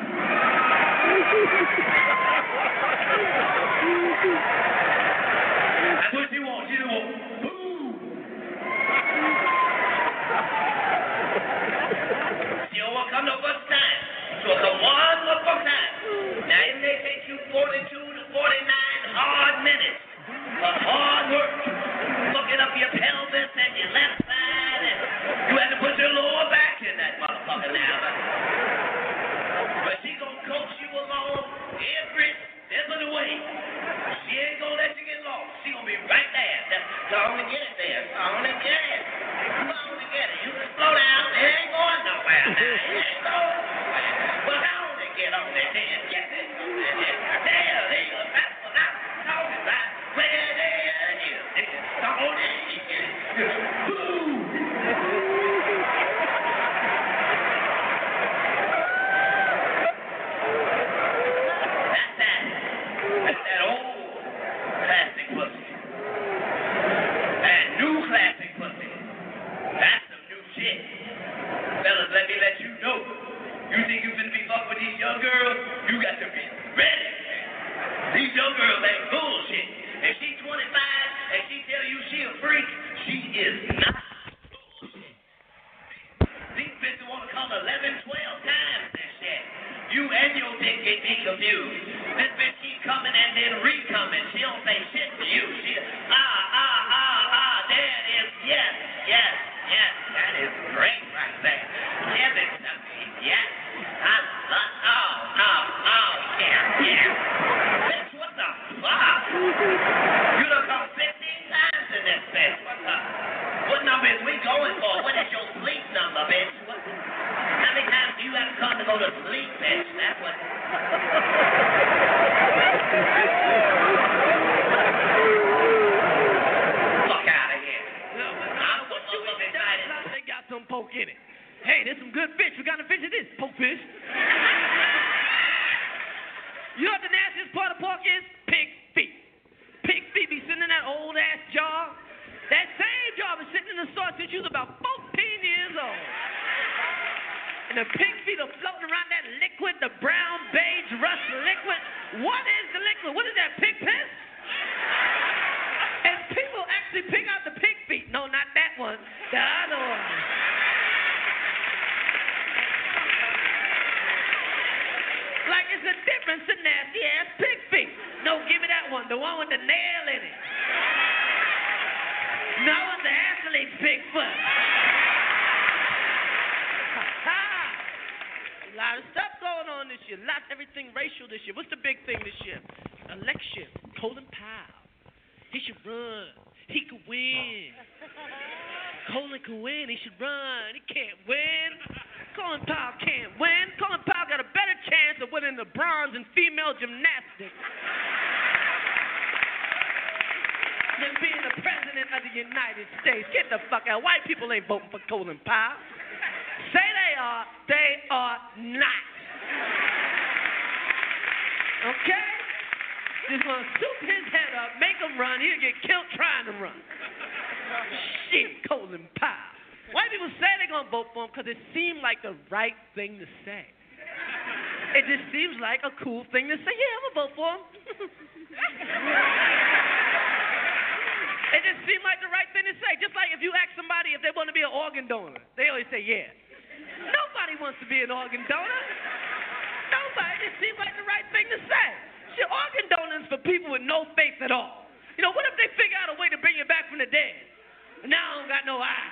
That's what she wants. She just wants, boo. She don't want to come no first time. So come one more time. Now it may take you forty-two to forty-nine hard minutes of hard work. Fucking up girls ain't bullshit. If she's twenty-five and she tell you she a freak, she is not. These bitches want to come eleven, twelve times that shit. You and your dick get me confused. This bitch keep coming and then re-coming. She don't say shit to you. She, ah, ah, ah, ah, there it is. Yes, yes, yes. That is great right there. Give it to me. Yes. I love, oh, oh, oh, yeah, yeah. Bitch, what the fuck? You done come fifteen times in this bitch. What the? What number is we going for? What is your sleep number, bitch? What? How many times do you have to come to go to sleep, bitch? That's what. Fuck out of here. I'm so excited. They got some poke in it. Hey, there's some good fish. We got to fish this poke fish. You know what the nastiest part of pork is? Pig feet. Pig feet be sitting in that old ass jar. That same jar been sitting in the store since you was about fourteen years old. And the pig feet are floating around that liquid, the brown, beige, rust liquid. What is the liquid? What is that, pig piss? And people actually pick out the pig feet. No, not that one. The other one. Like it's a difference in nasty ass pig feet. No, give me that one. The one with the nail in it. No, it's the athlete pig foot. A lot of stuff going on this year. Lots, everything racial this year. What's the big thing this year? Election. Colin Powell. He should run. He could win. Colin can win. He should run. He can't win. Colin Powell can't win. Colin Powell got a better chance of winning the bronze in female gymnastics than being the president of the United States. Get the fuck out. White people ain't voting for Colin Powell. Say they are, they are not. Okay? Just gonna soup his head up, make him run, he'll get killed trying to run. Shit, Colin Powell. White people say they're gonna vote for him because it seemed like the right thing to say. It just seems like a cool thing to say. Yeah, I'm gonna vote for him. It just seemed like the right thing to say. Just like if you ask somebody if they want to be an organ donor, they always say yeah. Nobody wants to be an organ donor. Nobody. It just seems like the right thing to say. Shit, organ donors for people with no faith at all. You know, what if they figure out a way to bring you back from the dead? And now I don't got no eyes.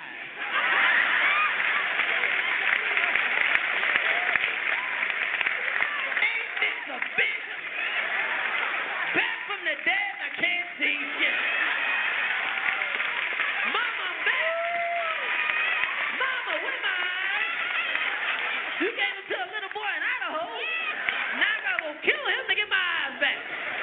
Ain't this a bitch? Back from the dead, I can't see shit. Mama, back. Mama, where my eyes? You gave them to a little boy in Idaho. Now I gotta go kill him to get my eyes back.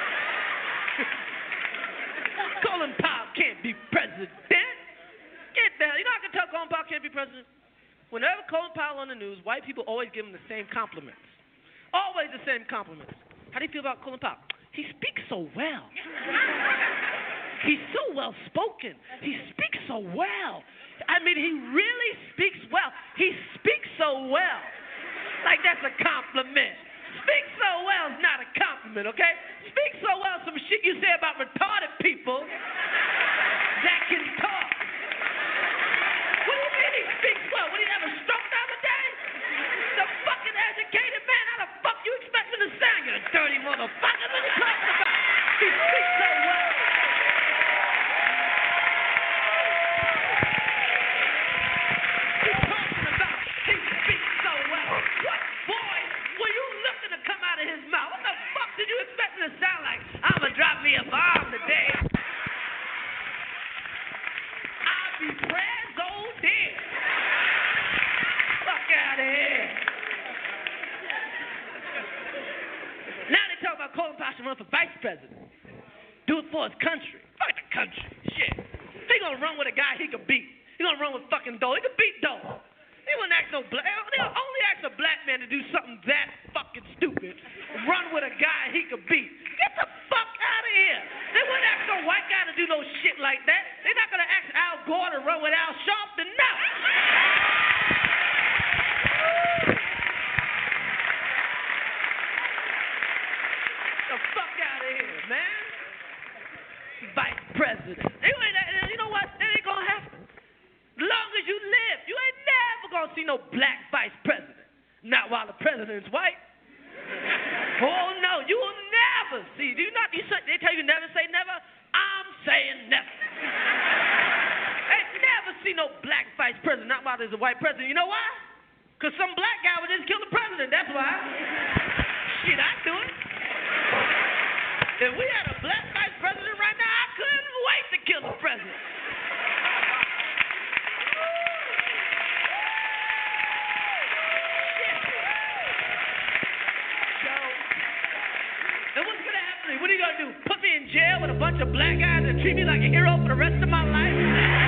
Colin Powell can't be president. Get that. You know I can tell Colin Powell can't be president? Whenever Colin Powell on the news, white people always give him the same compliments. Always the same compliments. How do you feel about Colin Powell? He speaks so well. He's so well spoken. He speaks so well. I mean, he really speaks well. He speaks so well. Like that's a compliment. Speak so well is not a compliment, okay? Speak so well is some shit you say about retarded people that can talk. What do you mean he speaks well? Would he have a stroke the other day? The fucking educated man, how the fuck you expect him to sound? You dirty motherfucker, what are you talking about? He speaks so well. He's talking about he speaks so well. What voice were you looking to come out of his mouth? What the fuck did you expect him to sound like? I'ma drop me a bomb today. I'll be prayers, oh dear. Fuck out of here. Now they talk about Colin Powell should run for vice president. Do it for his country. Fuck the country. Shit. He gonna run with a guy he could beat. He gonna run with fucking Dole. He could beat Dole. He wouldn't ask no black. They'll only ask a black man to do something that fucking stupid. Run with a guy he could beat. Get the fuck out of here. They wouldn't ask no white guy to do no shit like that. They're not gonna ask Al Gore to run with Al Sharpton. No. The fuck out of here, man. president. You, ain't, you know what? That ain't gonna happen. As long as you live, you ain't never gonna see no black vice president. Not while the president's white. Oh no, you will never see. Do you not? You say, they tell you never say never. I'm saying never. Ain't never see no black vice president. Not while there's a white president. You know why? Because some black guy would just kill the president. That's why. Shit, I'd do it. If we had a black vice president right now, I couldn't wait to kill the president. And what's gonna happen to me? What are you gonna do? Put me in jail with a bunch of black guys and treat me like a hero for the rest of my life?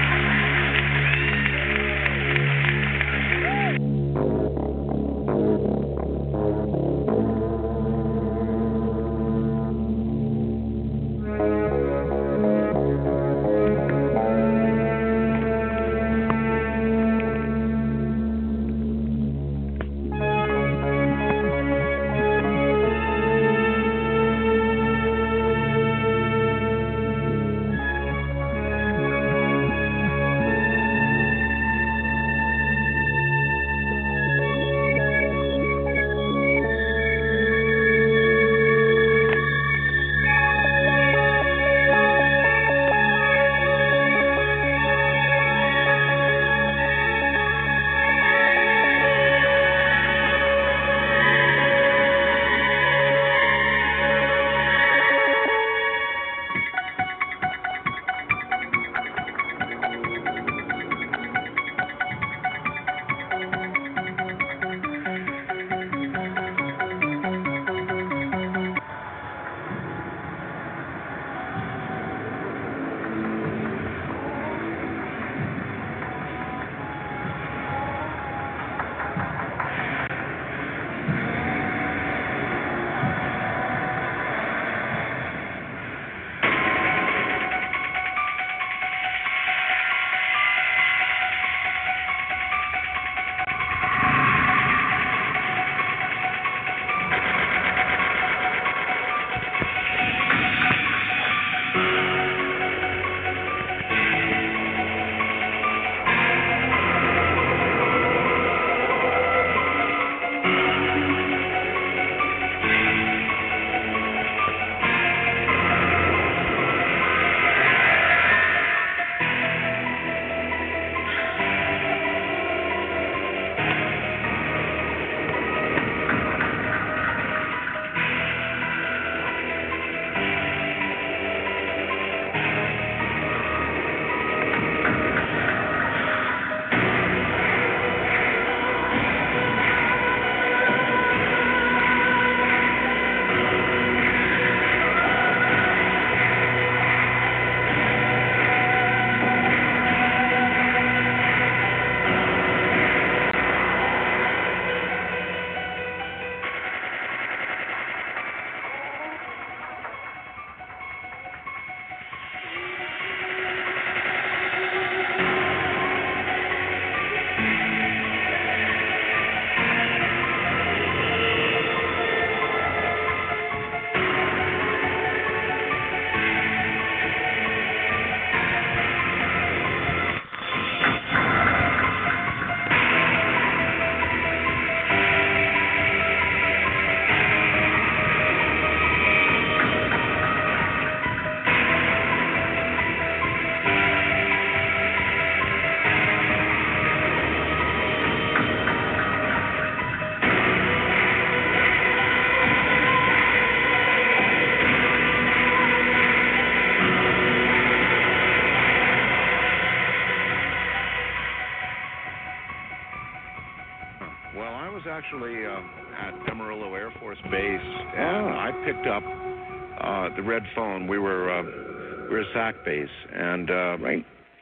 Actually uh, at Amarillo Air Force Base, and I picked up uh, the red phone. We were uh, we were a S A C base, and uh, right.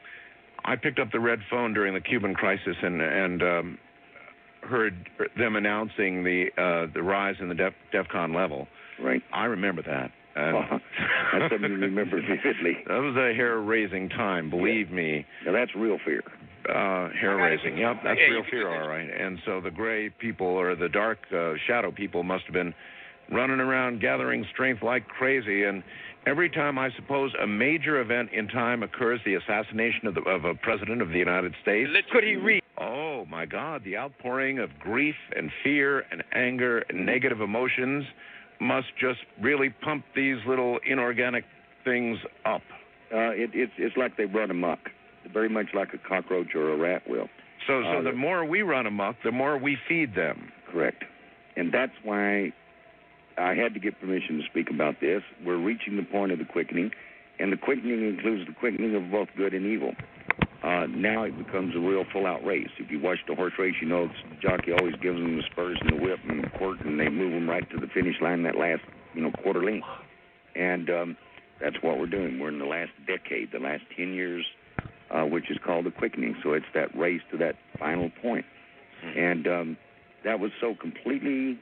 I picked up the red phone during the Cuban crisis, and and um, heard them announcing the uh, the rise in the Def, DEFCON level. Right. I remember that. And uh, that's something you remember vividly. That was a hair-raising time, believe yeah. me. Now that's real fear. Uh, hair-raising, yep, that's yeah, real fear, all right. And so the gray people, or the dark uh, shadow people, must have been running around gathering strength like crazy. And Every time, I suppose, a major event in time occurs, the assassination of, the, of a president of the United States. Could he read? Oh, my God, the outpouring of grief and fear and anger and negative emotions must just really pump these little inorganic things up. Uh, it, it's, it's like they run amok, very much like a cockroach or a rat will. So, so uh, the more we run amok, the more we feed them. Correct. And that's why I had to get permission to speak about this. We're reaching the point of the quickening, and the quickening includes the quickening of both good and evil. Uh, now it becomes a real full-out race. If you watch the horse race, you know the jockey always gives them the spurs and the whip and the quirt, and they move them right to the finish line that last, you know, quarter length. And um, that's what we're doing. We're in the last decade, the last ten years, uh, which is called the quickening. So it's that race to that final point. And um, that was so completely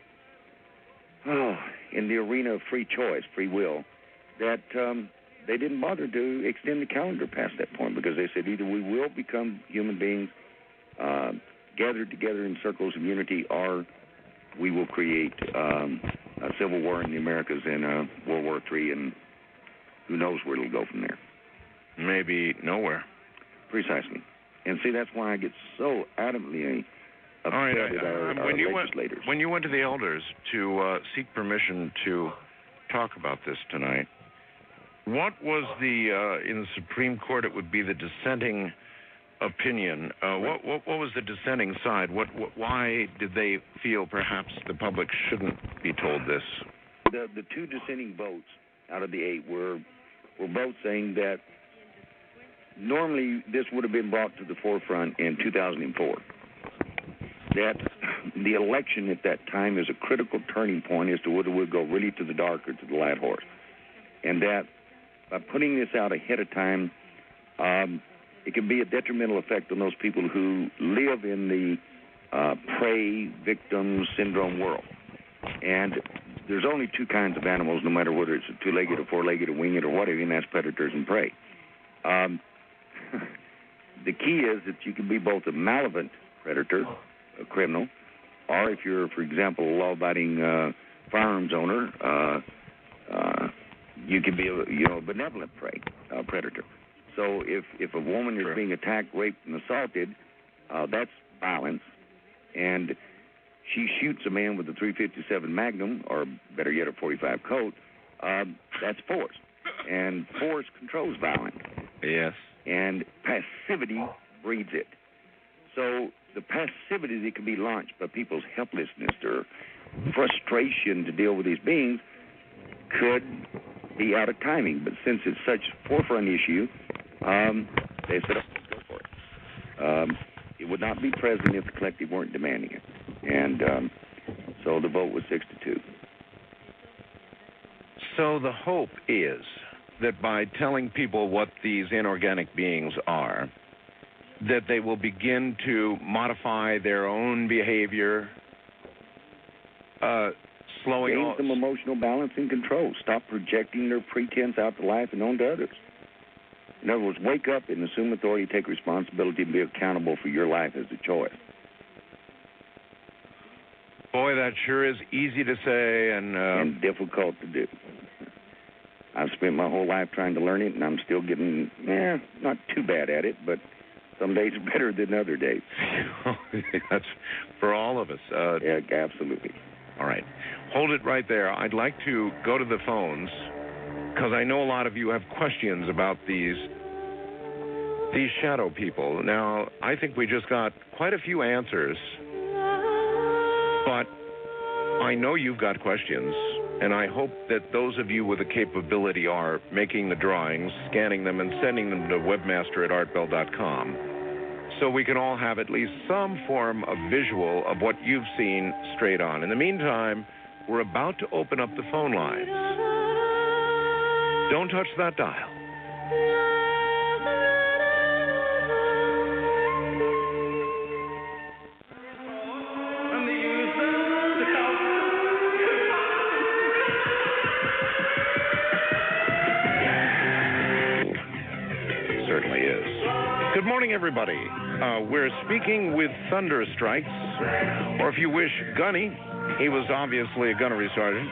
oh, in the arena of free choice, free will, that um, they didn't bother to extend the calendar past that point, because they said either we will become human beings uh, gathered together in circles of unity, or we will create um, a civil war in the Americas and uh, World War Three, and who knows where it'll go from there. Maybe nowhere. Precisely. And see, that's why I get so adamantly upset All right, I, at our, I, our when you legislators. Went, when you went to the elders to uh, seek permission to talk about this tonight, what was the, uh, in the Supreme Court, it would be the dissenting opinion. Uh, what, what, what was the dissenting side? What, what, why did they feel perhaps the public shouldn't be told this? The, the two dissenting votes out of the eight were, were both saying that normally this would have been brought to the forefront in two thousand four. That the election at that time is a critical turning point as to whether we'll go really to the dark or to the light horse. And that by putting this out ahead of time, um, it can be a detrimental effect on those people who live in the uh, prey victim syndrome world. And there's only two kinds of animals, no matter whether it's a two-legged or four-legged or winged or whatever, and that's predators and prey. Um, the key is that you can be both a malevolent predator, a criminal, or if you're, for example, a law-abiding uh, firearms owner, uh, uh, you can be a you know benevolent prey, uh, predator. So if, if a woman is being attacked, raped, and assaulted, uh, that's violence, and she shoots a man with a three fifty-seven Magnum, or better yet, a forty-five Colt, um, that's force, and force controls violence. Yes. And passivity breeds it. So the passivity that can be launched by people's helplessness or frustration to deal with these beings could be out of timing. But since it's such a forefront issue, um, they said, oh, let's go for it. Um, it would not be present if the collective weren't demanding it. And um, so the vote was six to two. So the hope is that by telling people what these inorganic beings are, that they will begin to modify their own behavior, uh, slowing Gain all... some emotional balance and control. Stop projecting their pretense out to life and onto others. In other words, wake up and assume authority, take responsibility, and be accountable for your life as a choice. Boy, that sure is easy to say and... Uh, and difficult to do. I've spent my whole life trying to learn it, and I'm still getting, eh, not too bad at it, but some days are better than other days. That's for all of us. Uh, yeah, absolutely. All right. Hold it right there. I'd like to go to the phones, because I know a lot of you have questions about these these shadow people. Now, I think we just got quite a few answers, but I know you've got questions. And I hope that those of you with the capability are making the drawings, scanning them, and sending them to webmaster at art bell dot com, so we can all have at least some form of visual of what you've seen straight on. In the meantime, we're about to open up the phone lines. Don't touch that dial. Good morning, everybody. Uh, we're speaking with Thunder Strikes, or if you wish, Gunny, He was obviously a gunnery sergeant.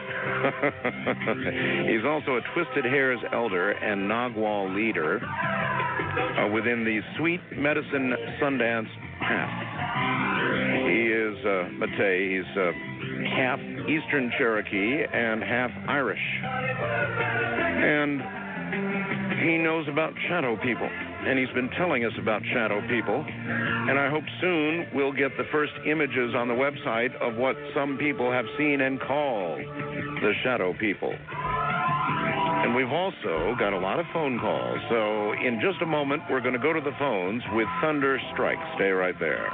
He's also a Twisted Hairs elder and Nagwal leader uh, within the Sweet Medicine Sundance Path. He is uh, Matei. He's uh, half Eastern Cherokee and half Irish. And he knows about shadow people. And he's been telling us about shadow people. And I hope soon we'll get the first images on the website of what some people have seen and called the shadow people. And we've also got a lot of phone calls. So in just a moment, we're going to go to the phones with Thunder Strike. Stay right there.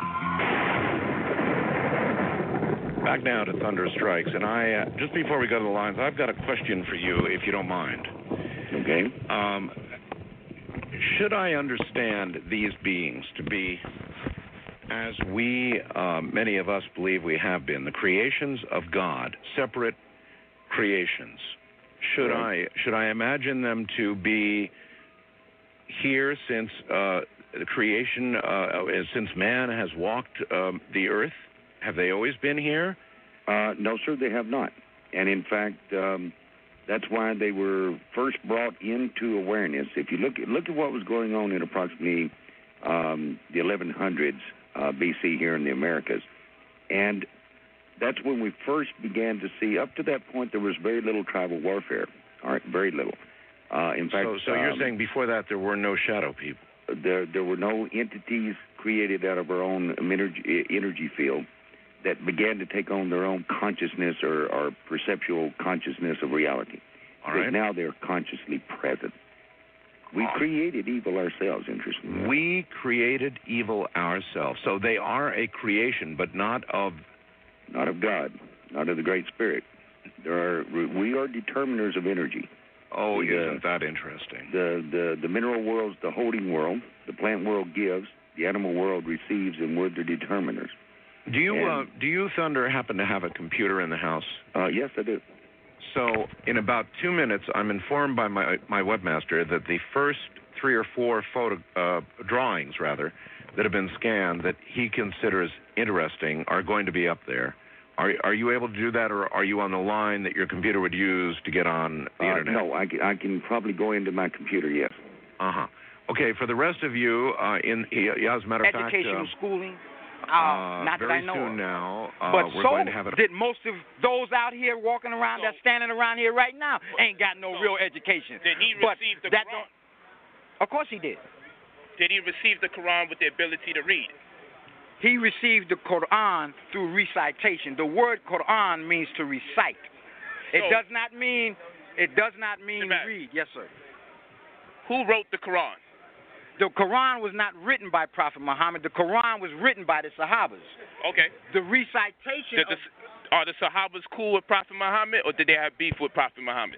Back now to Thunder Strikes. And I, uh, just before we go to the lines, I've got a question for you, if you don't mind. Okay. Um, should I understand these beings to be, as we, uh, many of us believe we have been, the creations of God, separate creations? Should I should I imagine them to be here since uh, the creation, uh, since man has walked um, the earth? Have they always been here? Uh, no, sir, they have not. And in fact, um, that's why they were first brought into awareness. If you look at, look at what was going on in approximately um, the eleven hundreds uh, B C here in the Americas, and that's when we first began to see. Up to that point, there was very little tribal warfare. All right, very little. Uh, in fact, so, so you're um, saying before that there were no shadow people? There, there were no entities created out of our own energy, energy field that began to take on their own consciousness or, or perceptual consciousness of reality. All because right. now they're consciously present. We Oh. created evil ourselves, interestingly. We created evil ourselves. So they are a creation, but not of... Not of God, not of the Great Spirit. There are we are determiners of energy. Oh, the, isn't that interesting? The, the the mineral world's the holding world. The plant world gives. The animal world receives, and we're the determiners. Do you, And, uh, do you, Thunder, happen to have a computer in the house? Uh, yes, I do. So in about two minutes, I'm informed by my my webmaster that the first three or four photo uh, drawings, rather, that have been scanned that he considers interesting are going to be up there. Are are you able to do that, or are you on the line that your computer would use to get on the Uh, internet? no, I, can- I can probably go into my computer, yes. Uh-huh. Okay, for the rest of you, uh, in yeah, as a matter of fact, Educational uh, schooling. Uh, uh, not that very I know soon of. now, uh, but we're so going to have it. did most of those out here walking around, that's standing around here right now, ain't got no real education. Did he But receive the that Quran? don't- Of course he did. Did he receive the Quran with the ability to read? He received the Quran through recitation. The word Quran means to recite. It So- does not mean it does not mean read. Yes, sir. Who wrote the Quran? The Quran was not written by Prophet Muhammad. The Quran was written by the Sahabas. Okay. The recitation Did the, are the Sahabas cool with Prophet Muhammad, or did they have beef with Prophet Muhammad?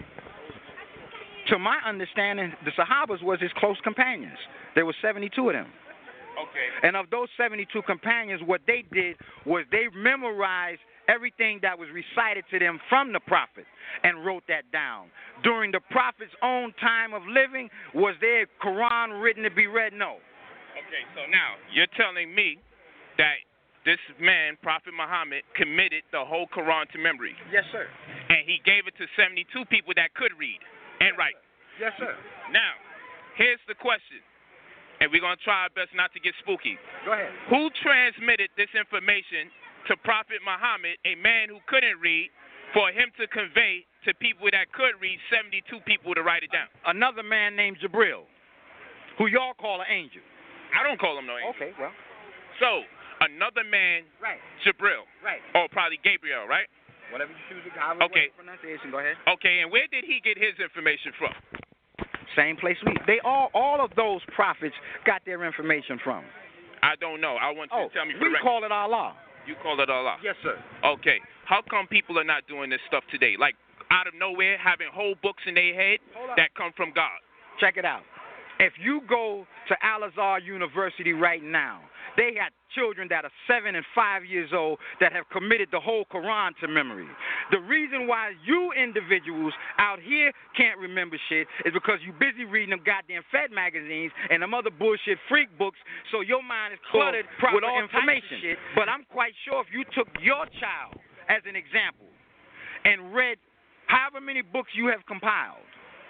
To my understanding, the Sahabas was his close companions. There were seventy-two of them. Okay. And of those seventy-two companions, what they did was they memorized everything that was recited to them from the prophet and wrote that down. During the prophet's own time of living, was there a Quran written to be read? No. Okay, so now you're telling me that this man, Prophet Muhammad, committed the whole Quran to memory. Yes, sir. And he gave it to seventy-two people that could read and write. Yes, sir. Now, here's the question, and we're going to try our best not to get spooky. Go ahead. Who transmitted this information to Prophet Muhammad, a man who couldn't read, for him to convey to people that could read, seventy-two people to write it down? Another man named Jibril, who y'all call an angel. I don't call him no angel. Okay, well. So, another man, right. Jibril. Right. Or probably Gabriel, right? Whatever you choose to however Okay. pronunciation, go ahead. Okay, and where did he get his information from? Same place we they all all of those prophets got their information from. I don't know. I want you Oh, to tell me for we the record. call it Allah. You call it Allah? Yes, sir. Okay. How come people are not doing this stuff today? Like, out of nowhere, having whole books in their head that come from God. Check it out. If you go to Al-Azhar University right now, they got children that are seven and five years old that have committed the whole Quran to memory. The reason why you individuals out here can't remember shit is because you busy reading them goddamn Fed magazines and them other bullshit freak books, so your mind is cluttered Well, with proper all information. information. But I'm quite sure if you took your child as an example, and read however many books you have compiled,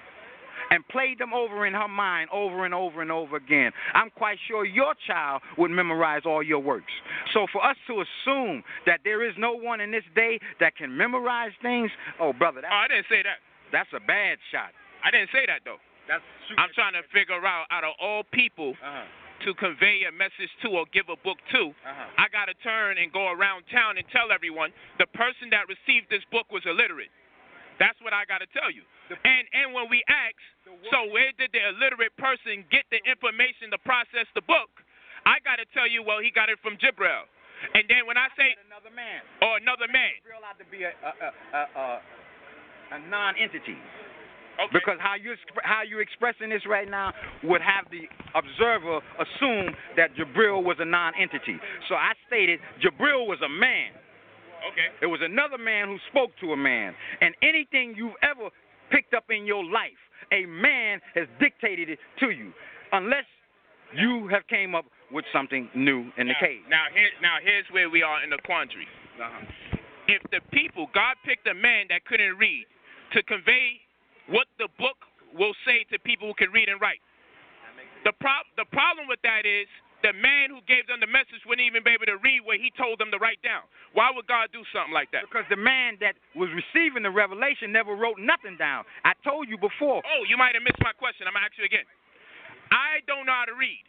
and played them over in her mind over and over and over again, I'm quite sure your child would memorize all your works. So for us to assume that there is no one in this day that can memorize things, oh, brother, that's, oh, I didn't say that. That's a bad shot. I didn't say that, though. That's I'm trying to figure out, out of all people uh-huh. to convey a message to or give a book to, uh-huh. I got to turn and go around town and tell everyone the person that received this book was illiterate. That's what I got to tell you. And and when we ask, so where did the illiterate person get the information to process the book? I got to tell you, well, he got it from Jibril. And then when I say another man or another man, Jibril ought to be a a a, a, a non-entity. Okay. Because how you how you expressing this right now would have the observer assume that Jibril was a non-entity. So I stated Jibril was a man. Okay. It was another man who spoke to a man. And anything you've ever picked up in your life, a man has dictated it to you, unless you have came up with something new in now, the cave. Now, here, now here's where we are in the quandary. Uh-huh. If the people, God picked a man that couldn't read to convey what the book will say to people who can read and write. The, prob- the problem with that is the man who gave them the message wouldn't even be able to read what he told them to write down. Why would God do something like that? Because the man that was receiving the revelation never wrote nothing down. I told you before. Oh, you might have missed my question. I'm going to ask you again. I don't know how to read.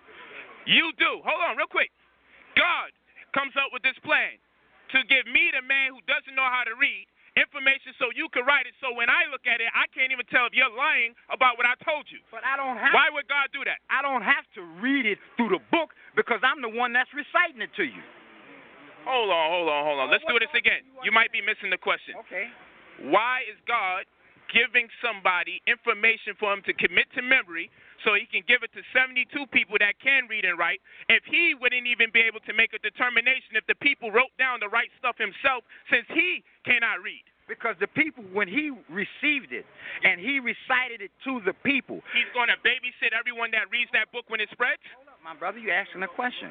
You do. Hold on real quick. God comes up with this plan to give me, the man who doesn't know how to read, information so you can write it. So when I look at it, I can't even tell if you're lying about what I told you. But I don't have Why would God do that? I don't have to read it through the book because I'm the one that's reciting it to you. Hold on, hold on, hold on. Let's do this again. You might be missing the question. Okay. Why is God giving somebody information for him to commit to memory so he can give it to seventy-two people that can read and write if he wouldn't even be able to make a determination if the people wrote down the right stuff himself since he cannot read? Because the people, when he received it and he recited it to the people. He's going to babysit everyone that reads that book when it spreads? Hold up, my brother, you're asking a question.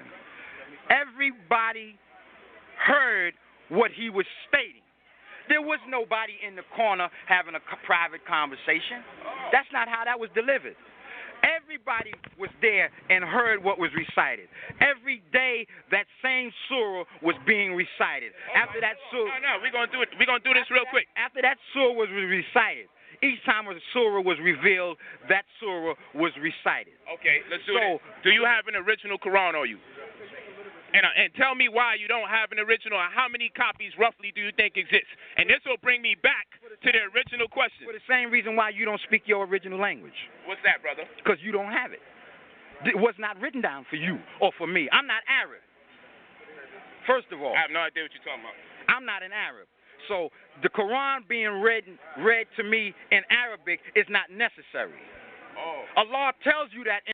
Everybody heard what he was stating. There was nobody in the corner having a private conversation. That's not how that was delivered. Everybody was there and heard what was recited. Every day, that same surah was being recited. After that surah, no, no, we're gonna do it. We're gonna do this real quick. After that surah was recited, each time a surah was revealed, that surah was recited. Okay, let's do so, it. Do you have an original Quran on you? And, uh, and tell me why you don't have an original, and how many copies roughly do you think exist? And this will bring me back to the original question. For the same reason why you don't speak your original language. What's that, brother? Because you don't have it. It was not written down for you or for me. I'm not Arab. First of all. I have no idea what you're talking about. I'm not an Arab. So the Quran being read, read to me in Arabic is not necessary. Oh. Allah tells you that in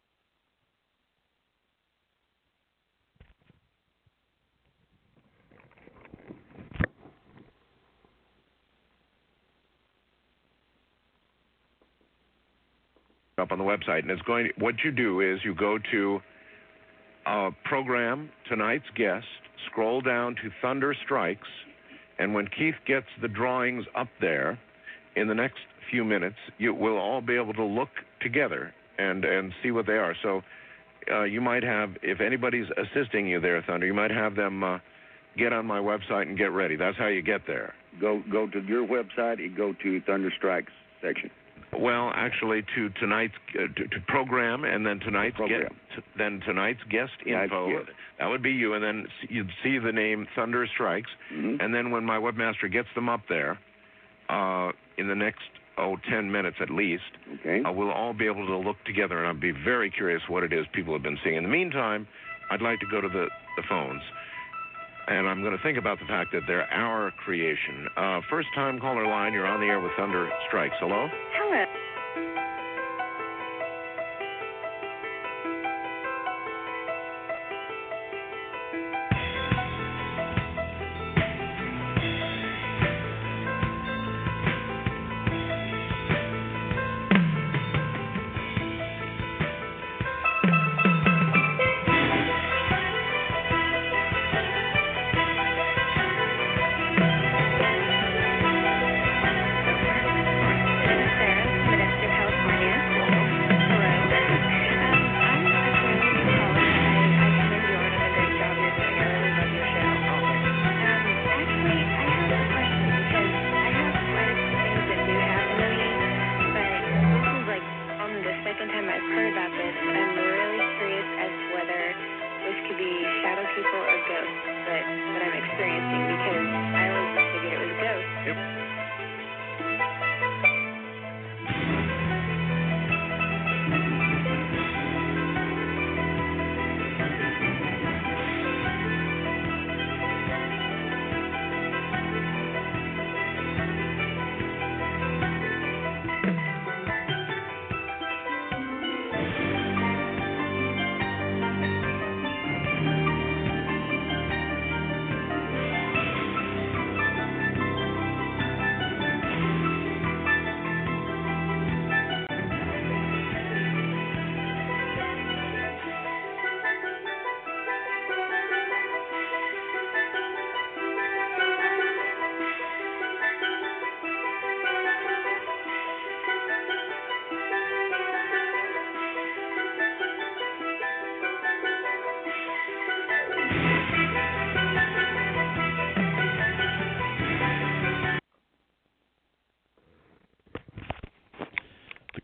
up on the website, and it's going to, what you do is you go to uh, program tonight's guest, scroll down to Thunder Strikes, and when Keith gets the drawings up there in the next few minutes, you will all be able to look together and and see what they are. So uh, you might have, if anybody's assisting you there, Thunder, you might have them uh, get on my website and get ready. That's how you get there. Go go to your website and go to Thunder Strikes section. Well, actually, to tonight's uh, to, to program, and then tonight's program. Get, then tonight's guest info. Yes. That would be you, and then you'd see the name Thunder Strikes, mm-hmm. and then when my webmaster gets them up there, uh, in the next oh ten minutes at least, okay, uh, we'll all be able to look together, and I'll be very curious what it is people have been seeing. In the meantime, I'd like to go to the the phones. And I'm going to think about the fact that they're our creation. Uh, first-time caller line, you're on the air with Thunder Strikes. Hello? Hello.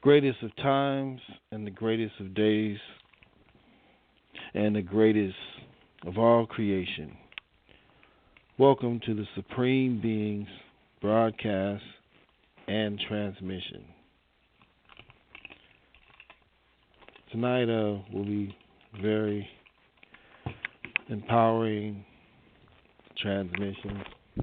greatest of times and the greatest of days and the greatest of all creation. Welcome to the Supreme Beings broadcast and transmission. Tonight uh, will be very empowering transmission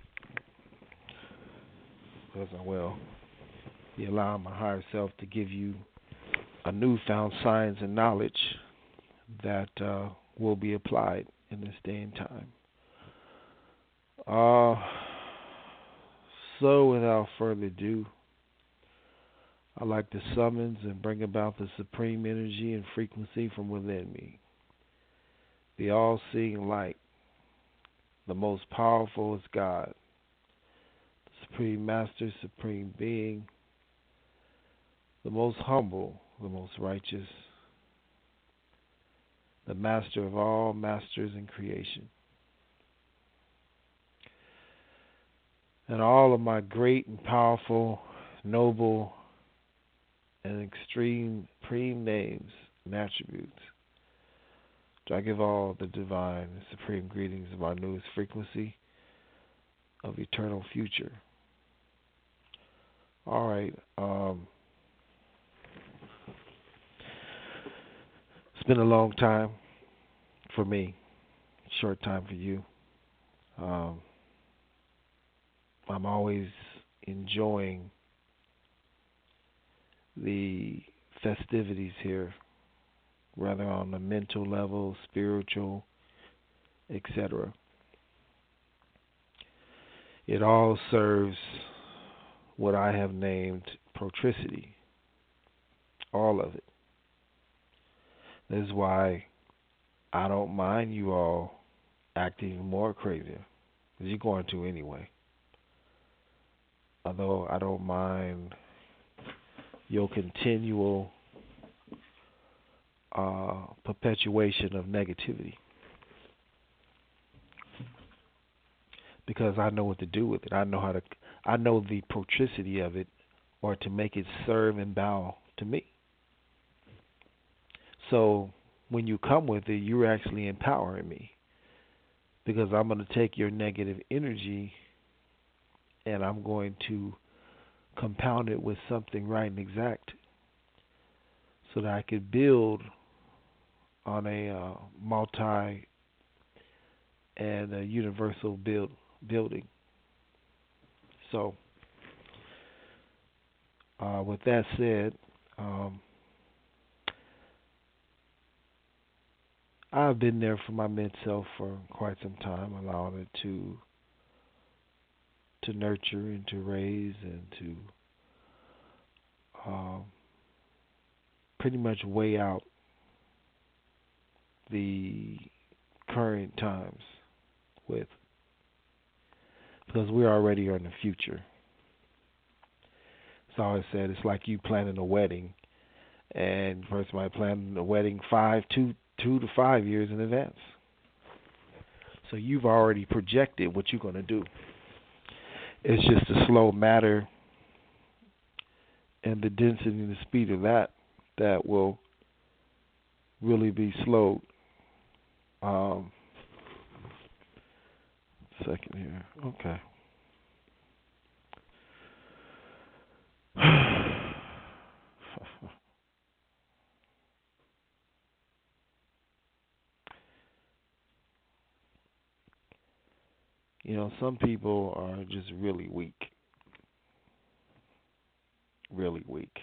because I will be allowing my higher self to give you a newfound science and knowledge that uh, will be applied in this day and time. Uh, so without further ado, I'd like to summons and bring about the supreme energy and frequency from within me. The all-seeing light, the most powerful is God, the supreme master, supreme being, the most humble, the most righteous, the master of all masters in creation. And all of my great and powerful, noble, and extreme supreme names and attributes, I give all the divine and supreme greetings of our newest frequency of eternal future. All right. Um, it's been a long time for me, short time for you. Um, I'm always enjoying the festivities here, whether on the mental level, spiritual, et cetera. It all serves what I have named protricity, all of it. This is why I don't mind you all acting more crazier, because you're going to anyway. Although I don't mind your continual uh, perpetuation of negativity, because I know what to do with it. I know how to. I know the protricity of it, or to make it serve and bow to me. So when you come with it, you're actually empowering me, because I'm going to take your negative energy and I'm going to compound it with something right and exact, so that I could build on a uh, multi and a universal build building. So, uh, with that said, um, I've been there for my mid self for quite some time, allowing it to to nurture and to raise and to um, pretty much weigh out the current times with, because we're already in the future. It's always said it's like you planning a wedding, and the person might plan a wedding five, two, two to five years in advance. So you've already projected what you're going to do. It's just the slow matter and the density and the speed of that that will really be slowed. Um, second here. Okay. You know, some people are just really weak. Really weak.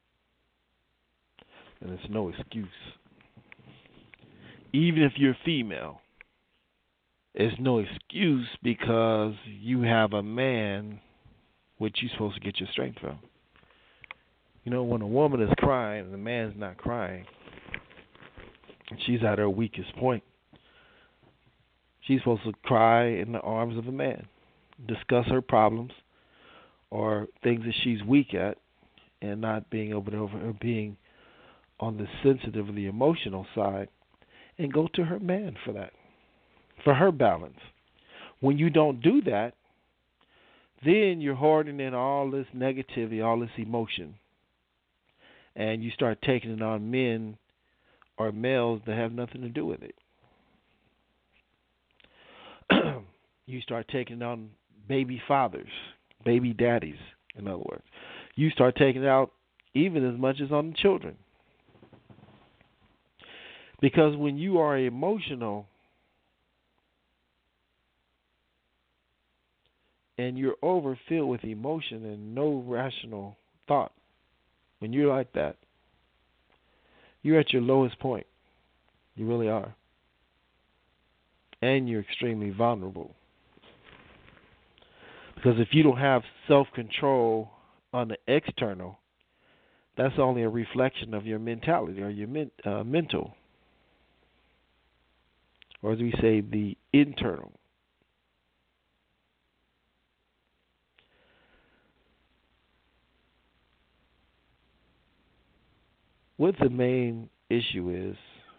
And it's no excuse. Even if you're female, it's no excuse, because you have a man which you're supposed to get your strength from. You know, when a woman is crying and the man's not crying, she's at her weakest point. She's supposed to cry in the arms of a man, discuss her problems or things that she's weak at, and not being able to over her being on the sensitive or the emotional side, and go to her man for that, for her balance. When you don't do that, then you're hoarding in all this negativity, all this emotion, and you start taking it on men or males that have nothing to do with it. You start taking it on baby fathers, baby daddies, in other words. You start taking it out even as much as on the children. Because when you are emotional and you're overfilled with emotion and no rational thought, when you're like that, you're at your lowest point. You really are. And you're extremely vulnerable. Because if you don't have self-control on the external, that's only a reflection of your mentality or your men, uh, mental. Or as we say, the internal. What the main issue is,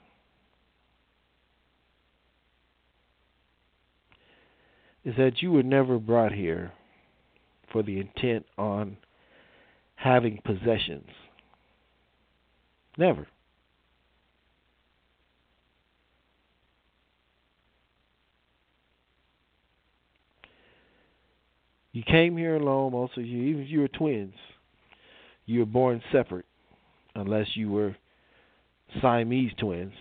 is that you were never brought here for the intent on having possessions. Never. You came here alone. Most of you, even if you were twins, you were born separate, unless you were Siamese twins.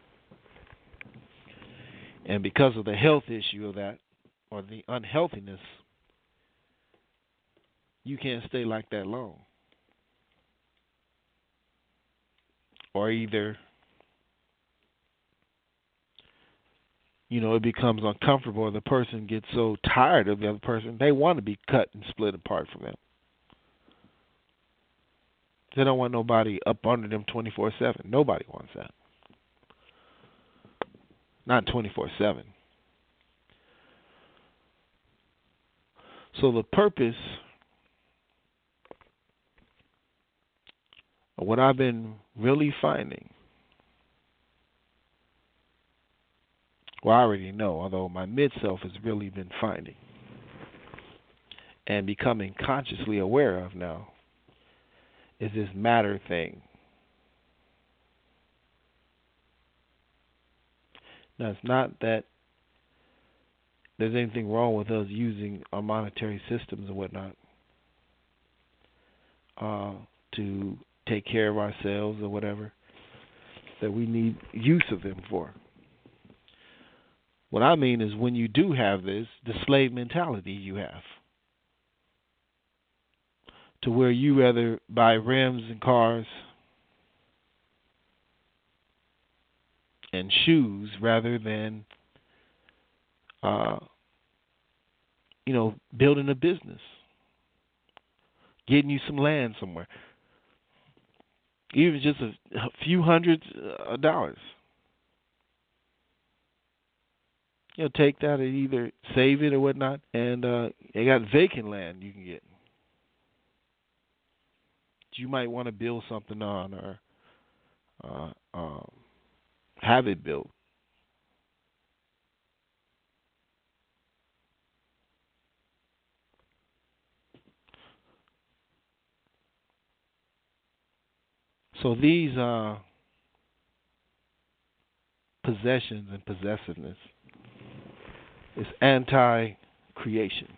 And because of the health issue of that, or the unhealthiness, you can't stay like that long. Or either, you know, it becomes uncomfortable, or the person gets so tired of the other person, they want to be cut and split apart from them. They don't want nobody up under them twenty-four seven. Nobody wants that. Not twenty-four seven. So the purpose of what I've been really finding, well, I already know, although my mid-self has really been finding and becoming consciously aware of now, is this matter thing. Now, it's not that there's anything wrong with us using our monetary systems and whatnot uh, to take care of ourselves or whatever that we need use of them for. What I mean is when you do have this, the slave mentality you have, to where you rather buy rims and cars and shoes rather than Uh, you know, building a business, getting you some land somewhere, even just a, a few hundreds of dollars. You know, take that and either save it or whatnot, and uh, you got vacant land you can get. You might want to build something on or uh, um, have it built. So these uh, possessions and possessiveness is anti-creation.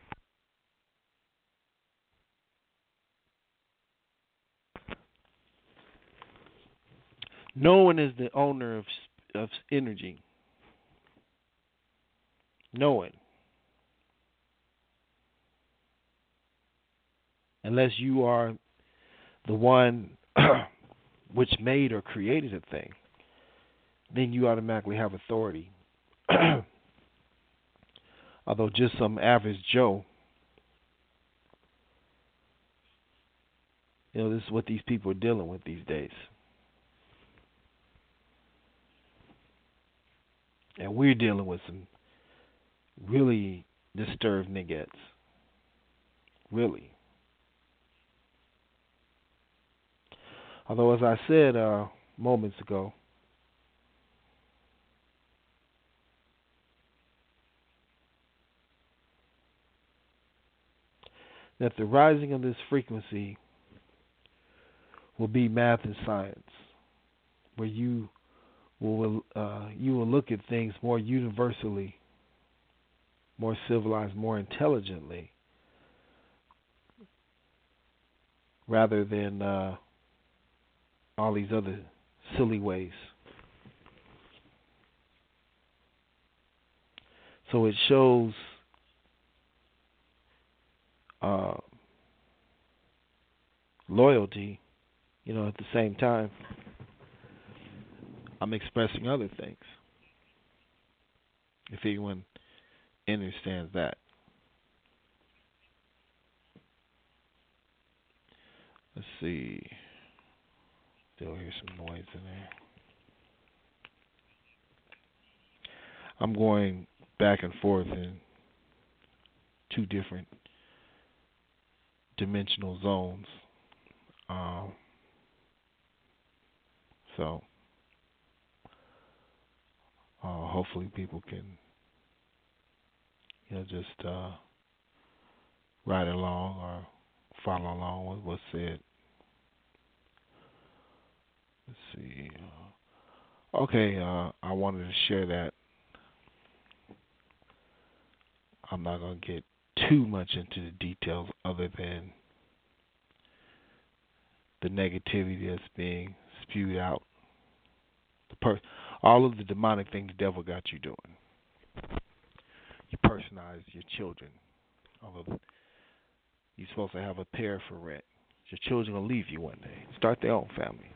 No one is the owner of of energy. No one. Unless you are the one which made or created a thing, then you automatically have authority. Although just some average Joe, you know, this is what these people are dealing with these days. And we're dealing with some really disturbed niggas. Really. Although, as I said uh, moments ago, that the rising of this frequency will be math and science, where you will uh, you will look at things more universally, more civilized, more intelligently, rather than uh, all these other silly ways. So it shows uh, loyalty, you know, at the same time I'm expressing other things, if anyone understands that. Let's see. Still hear some noise in there. I'm going back and forth in two different dimensional zones. Um, so uh, hopefully people can, you know, just uh, ride along or follow along with what's said. Let's see. Uh, okay, uh, I wanted to share that. I'm not going to get too much into the details other than the negativity that's being spewed out. The per- all of the demonic thing the devil got you doing. You personalize your children. Although you're supposed to have a pair for rent. Your children will leave you one day. Start their own family.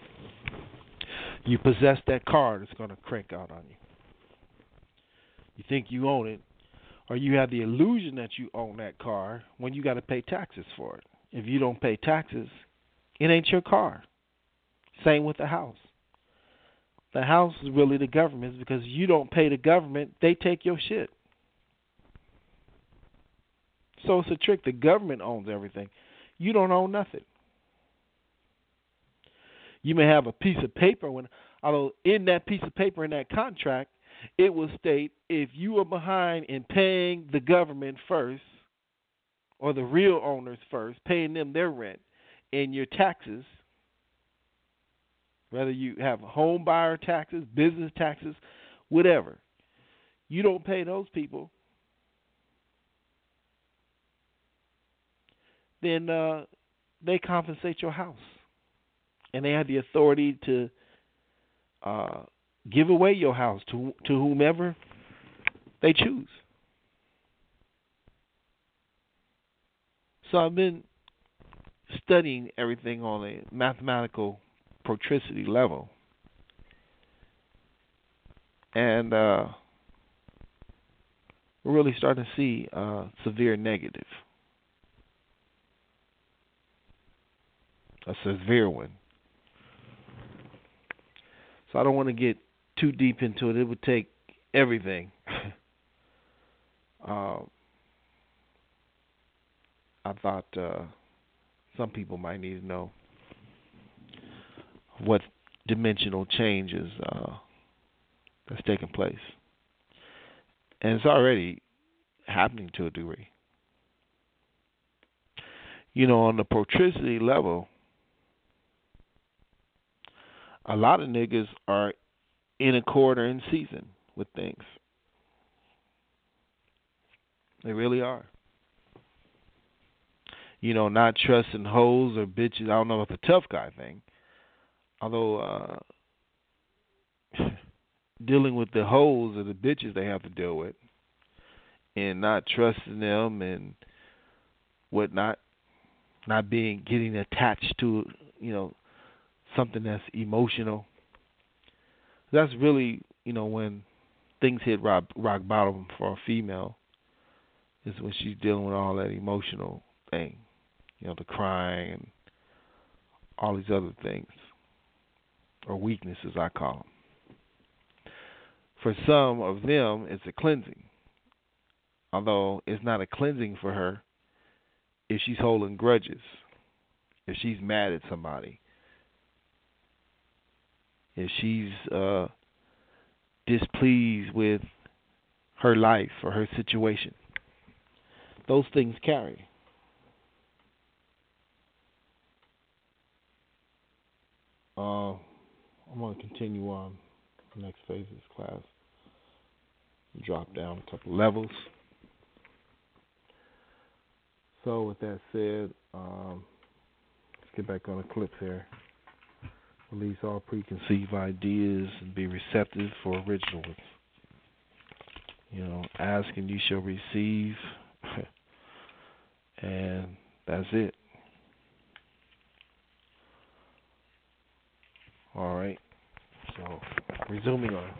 You possess that car that's going to crank out on you. You think you own it, or you have the illusion that you own that car when you got to pay taxes for it. If you don't pay taxes, it ain't your car. Same with the house. The house is really the government's, because you don't pay the government, they take your shit. So it's a trick. The government owns everything. You don't own nothing. You may have a piece of paper, when, although in that piece of paper, in that contract, it will state if you are behind in paying the government first, or the real owners first, paying them their rent and your taxes, whether you have home buyer taxes, business taxes, whatever, you don't pay those people, then uh, they compensate your house. And they have the authority to uh, give away your house to to whomever they choose. So I've been studying everything on a mathematical protricity level. And uh, we're really starting to see uh, severe negative. A severe one. So I don't want to get too deep into it. It would take everything. uh, I thought uh, some people might need to know what dimensional changes uh, that's taking place. And it's already happening to a degree. You know, on the protricity level, a lot of niggas are in a quarter in season with things. They really are. You know, not trusting hoes or bitches. I don't know about the tough guy thing. Although uh, dealing with the hoes or the bitches they have to deal with, and not trusting them and whatnot, not being getting attached to, you know, something that's emotional. That's really, you know, when things hit rock, rock bottom for a female, is when she's dealing with all that emotional thing, you know, the crying and all these other things, or weaknesses, I call them. For some of them, it's a cleansing, although it's not a cleansing for her if she's holding grudges, if she's mad at somebody, if she's uh, displeased with her life or her situation. Those things carry. I'm going to continue on the next phase of this class. Drop down a couple levels. So with that said, um, let's get back on the clips here. Release all preconceived ideas and be receptive for original ones. You know, ask and you shall receive. And that's it. All right. So, resuming on.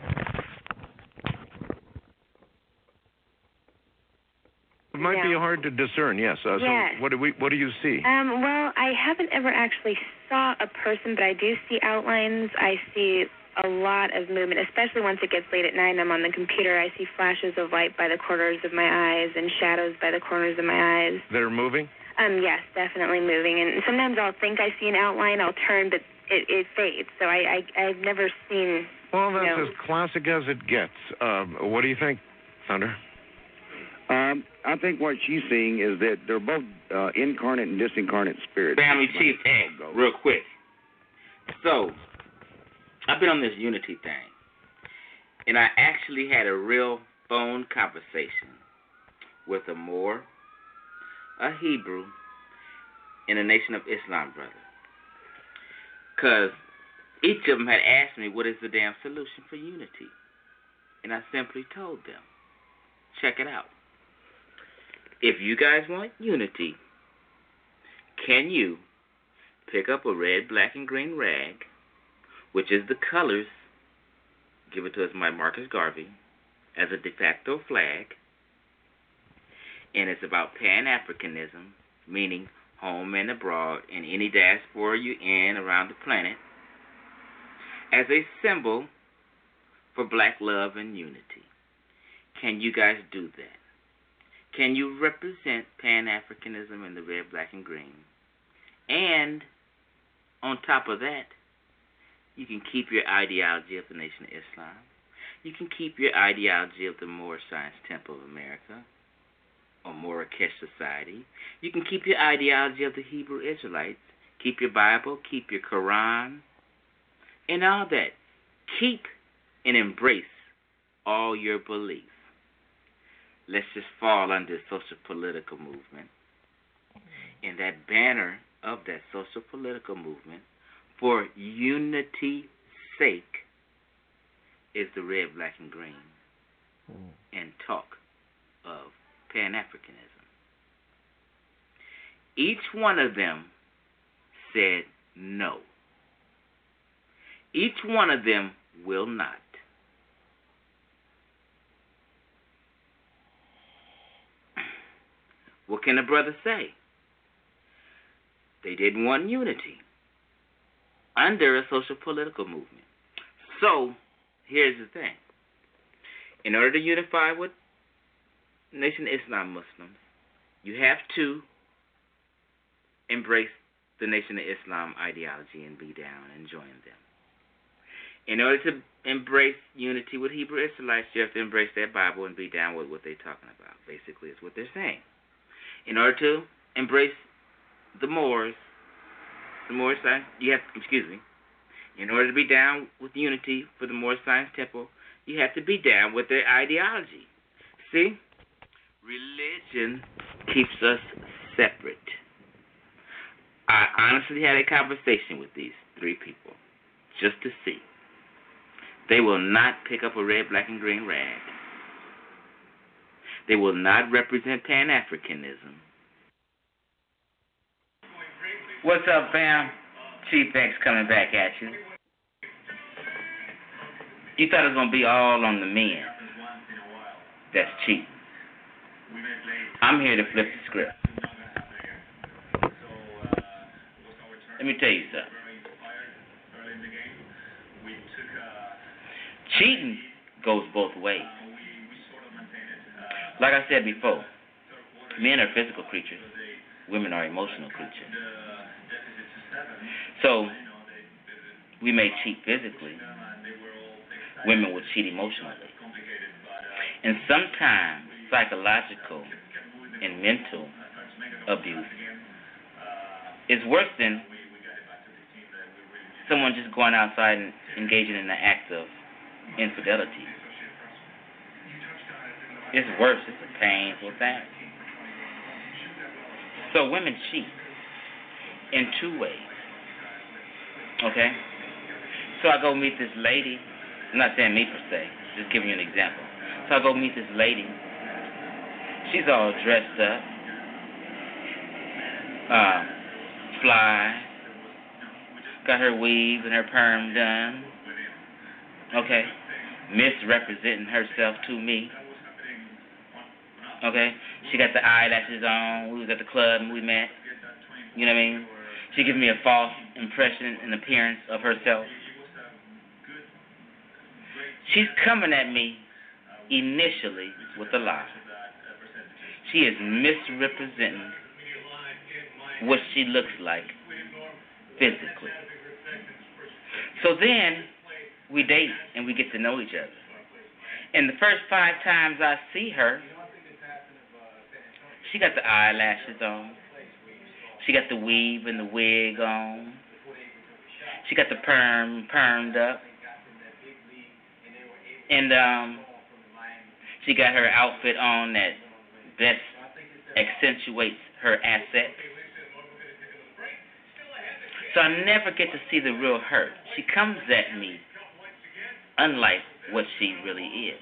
It might be Yeah. hard to discern, yes. Uh, Yes. So what do we? What do you see? Um, well, I haven't ever actually saw a person, but I do see outlines. I see a lot of movement, especially once it gets late at night and I'm on the computer. I see flashes of light by the corners of my eyes and shadows by the corners of my eyes. That are moving? Um, yes, definitely moving. And sometimes I'll think I see an outline, I'll turn, but it, it fades. So I, I, I've never seen... Well, that's you know, as classic as it gets. Um, what do you think, Thunder? Um, I think what she's seeing is that they're both uh, incarnate and disincarnate spirits. Family Chief X, real quick. So, I've been on this unity thing, and I actually had a real phone conversation with a Moor, a Hebrew, and a Nation of Islam brother. Because each of them had asked me, what is the damn solution for unity? And I simply told them, check it out. If you guys want unity, can you pick up a red, black, and green rag, which is the colors given to us by Marcus Garvey, as a de facto flag, and it's about Pan-Africanism, meaning home and abroad, in any diaspora you're in around the planet, as a symbol for black love and unity. Can you guys do that? Can you represent Pan-Africanism in the red, black, and green? And on top of that, you can keep your ideology of the Nation of Islam. You can keep your ideology of the Moorish Science Temple of America, or Marrakesh Society. You can keep your ideology of the Hebrew Israelites. Keep your Bible, keep your Quran, and all that. Keep and embrace all your beliefs. Let's just fall under the social political movement. And that banner of that social political movement, for unity's sake, is the red, black, and green, mm. and talk of Pan-Africanism. Each one of them said no. Each one of them will not. What can a brother say? They didn't want unity under a social political movement. So, here's the thing. In order to unify with Nation of Islam Muslims, you have to embrace the Nation of Islam ideology and be down and join them. In order to embrace unity with Hebrew Israelites, you have to embrace their Bible and be down with what they're talking about. Basically, is what they're saying. In order to embrace the Moors, the Moorish Science, you have to, excuse me, in order to be down with unity for the Moorish Science Temple, you have to be down with their ideology. See? Religion keeps us separate. I honestly had a conversation with these three people just to see. They will not pick up a red, black, and green rag. They will not represent Pan-Africanism. What's up, fam? Chief X coming back at you. You thought it was going to be all on the men. That's cheap. I'm here to flip the script. Let me tell you something. Cheating goes both ways. Like I said before, men are physical creatures. Women are emotional creatures. So, we may cheat physically. Women will cheat emotionally. And sometimes psychological and mental abuse is worse than someone just going outside and engaging in an act of infidelity. It's worse. It's a painful thing. So women cheat in two ways. Okay? So I go meet this lady. I'm not saying me per se. Just giving you an example. So I go meet this lady. She's all dressed up. Uh, fly. Got her weave and her perm done. Okay? Misrepresenting herself to me. Okay? She got the eyelashes on. We was at the club and we met. You know what I mean? She gives me a false impression and appearance of herself. She's coming at me initially with a lie. She is misrepresenting what she looks like physically. So then we date and we get to know each other. And the first five times I see her, she got the eyelashes on. She got the weave and the wig on. She got the perm permed up. And um, she got her outfit on that best accentuates her assets. So I never get to see the real her. She comes at me unlike what she really is.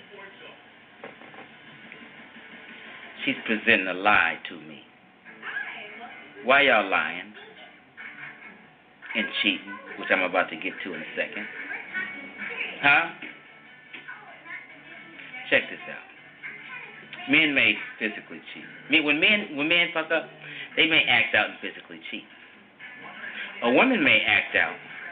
She's presenting a lie to me. Why y'all lying and cheating, which I'm about to get to in a second? Huh? Check this out. Men may physically cheat. Men, when men when men fuck up, they may act out and physically cheat. A woman may act out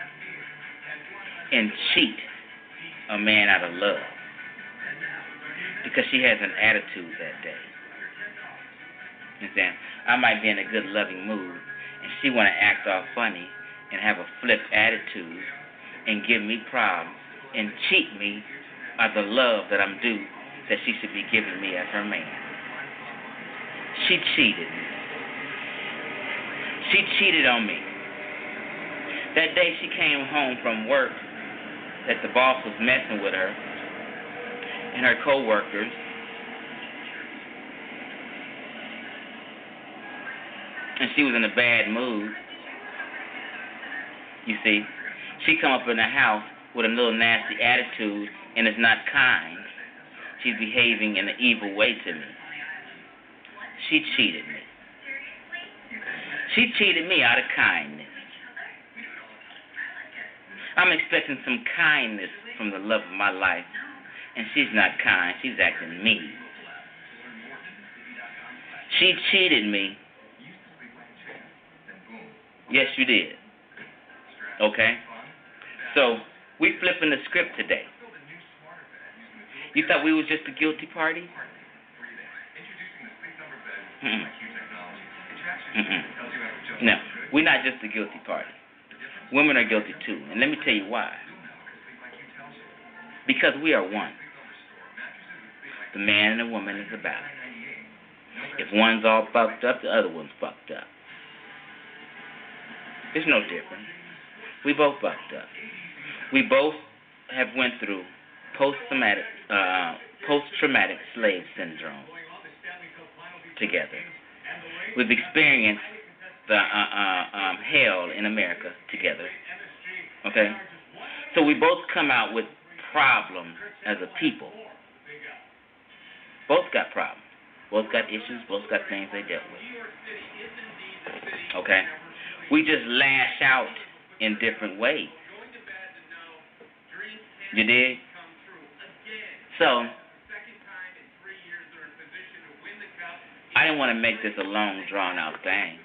and cheat a man out of love because she has an attitude that day. You understand? I might be in a good loving mood and she want to act all funny and have a flip attitude and give me problems and cheat me of the love that I'm due that she should be giving me as her man. She cheated me. She cheated on me. That day she came home from work that the boss was messing with her and her co-workers. And she was in a bad mood. You see, she come up in the house with a little nasty attitude and is not kind. She's behaving in an evil way to me. She cheated me. She cheated me out of kindness. I'm expecting some kindness from the love of my life, and she's not kind. She's acting mean. She cheated me. Yes, you did. Okay? So, we flipping the script today. You thought we was just a guilty party? Mm-mm. Mm-mm. No, we're not just a guilty party. Women are guilty too, and let me tell you why. Because we are one. The man and the woman is a balance. If one's all fucked up, the other one's fucked up. It's no different. We both fucked up. We both have went through post-traumatic, uh, post-traumatic slave syndrome together. We've experienced the uh, uh, um, hell in America together. Okay? So we both come out with problems as a people. Both got problems. Both got issues. Both got things they dealt with. Okay? We just lash out in different ways. You dig? So, I didn't want to make this a long, drawn-out thing.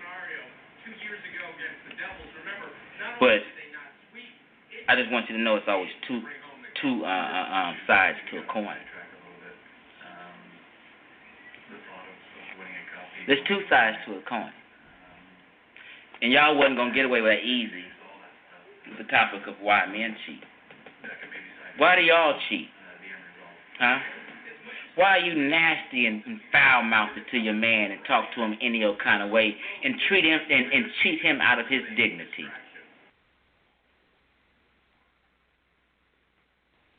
But I just want you to know it's always two two uh, um, sides to a coin. There's two sides to a coin. And y'all wasn't going to get away with that easy with the topic of why men cheat. Why do y'all cheat? Huh? Why are you nasty and, and foul-mouthed to your man and talk to him any old kind of way and treat him and, and cheat him out of his dignity?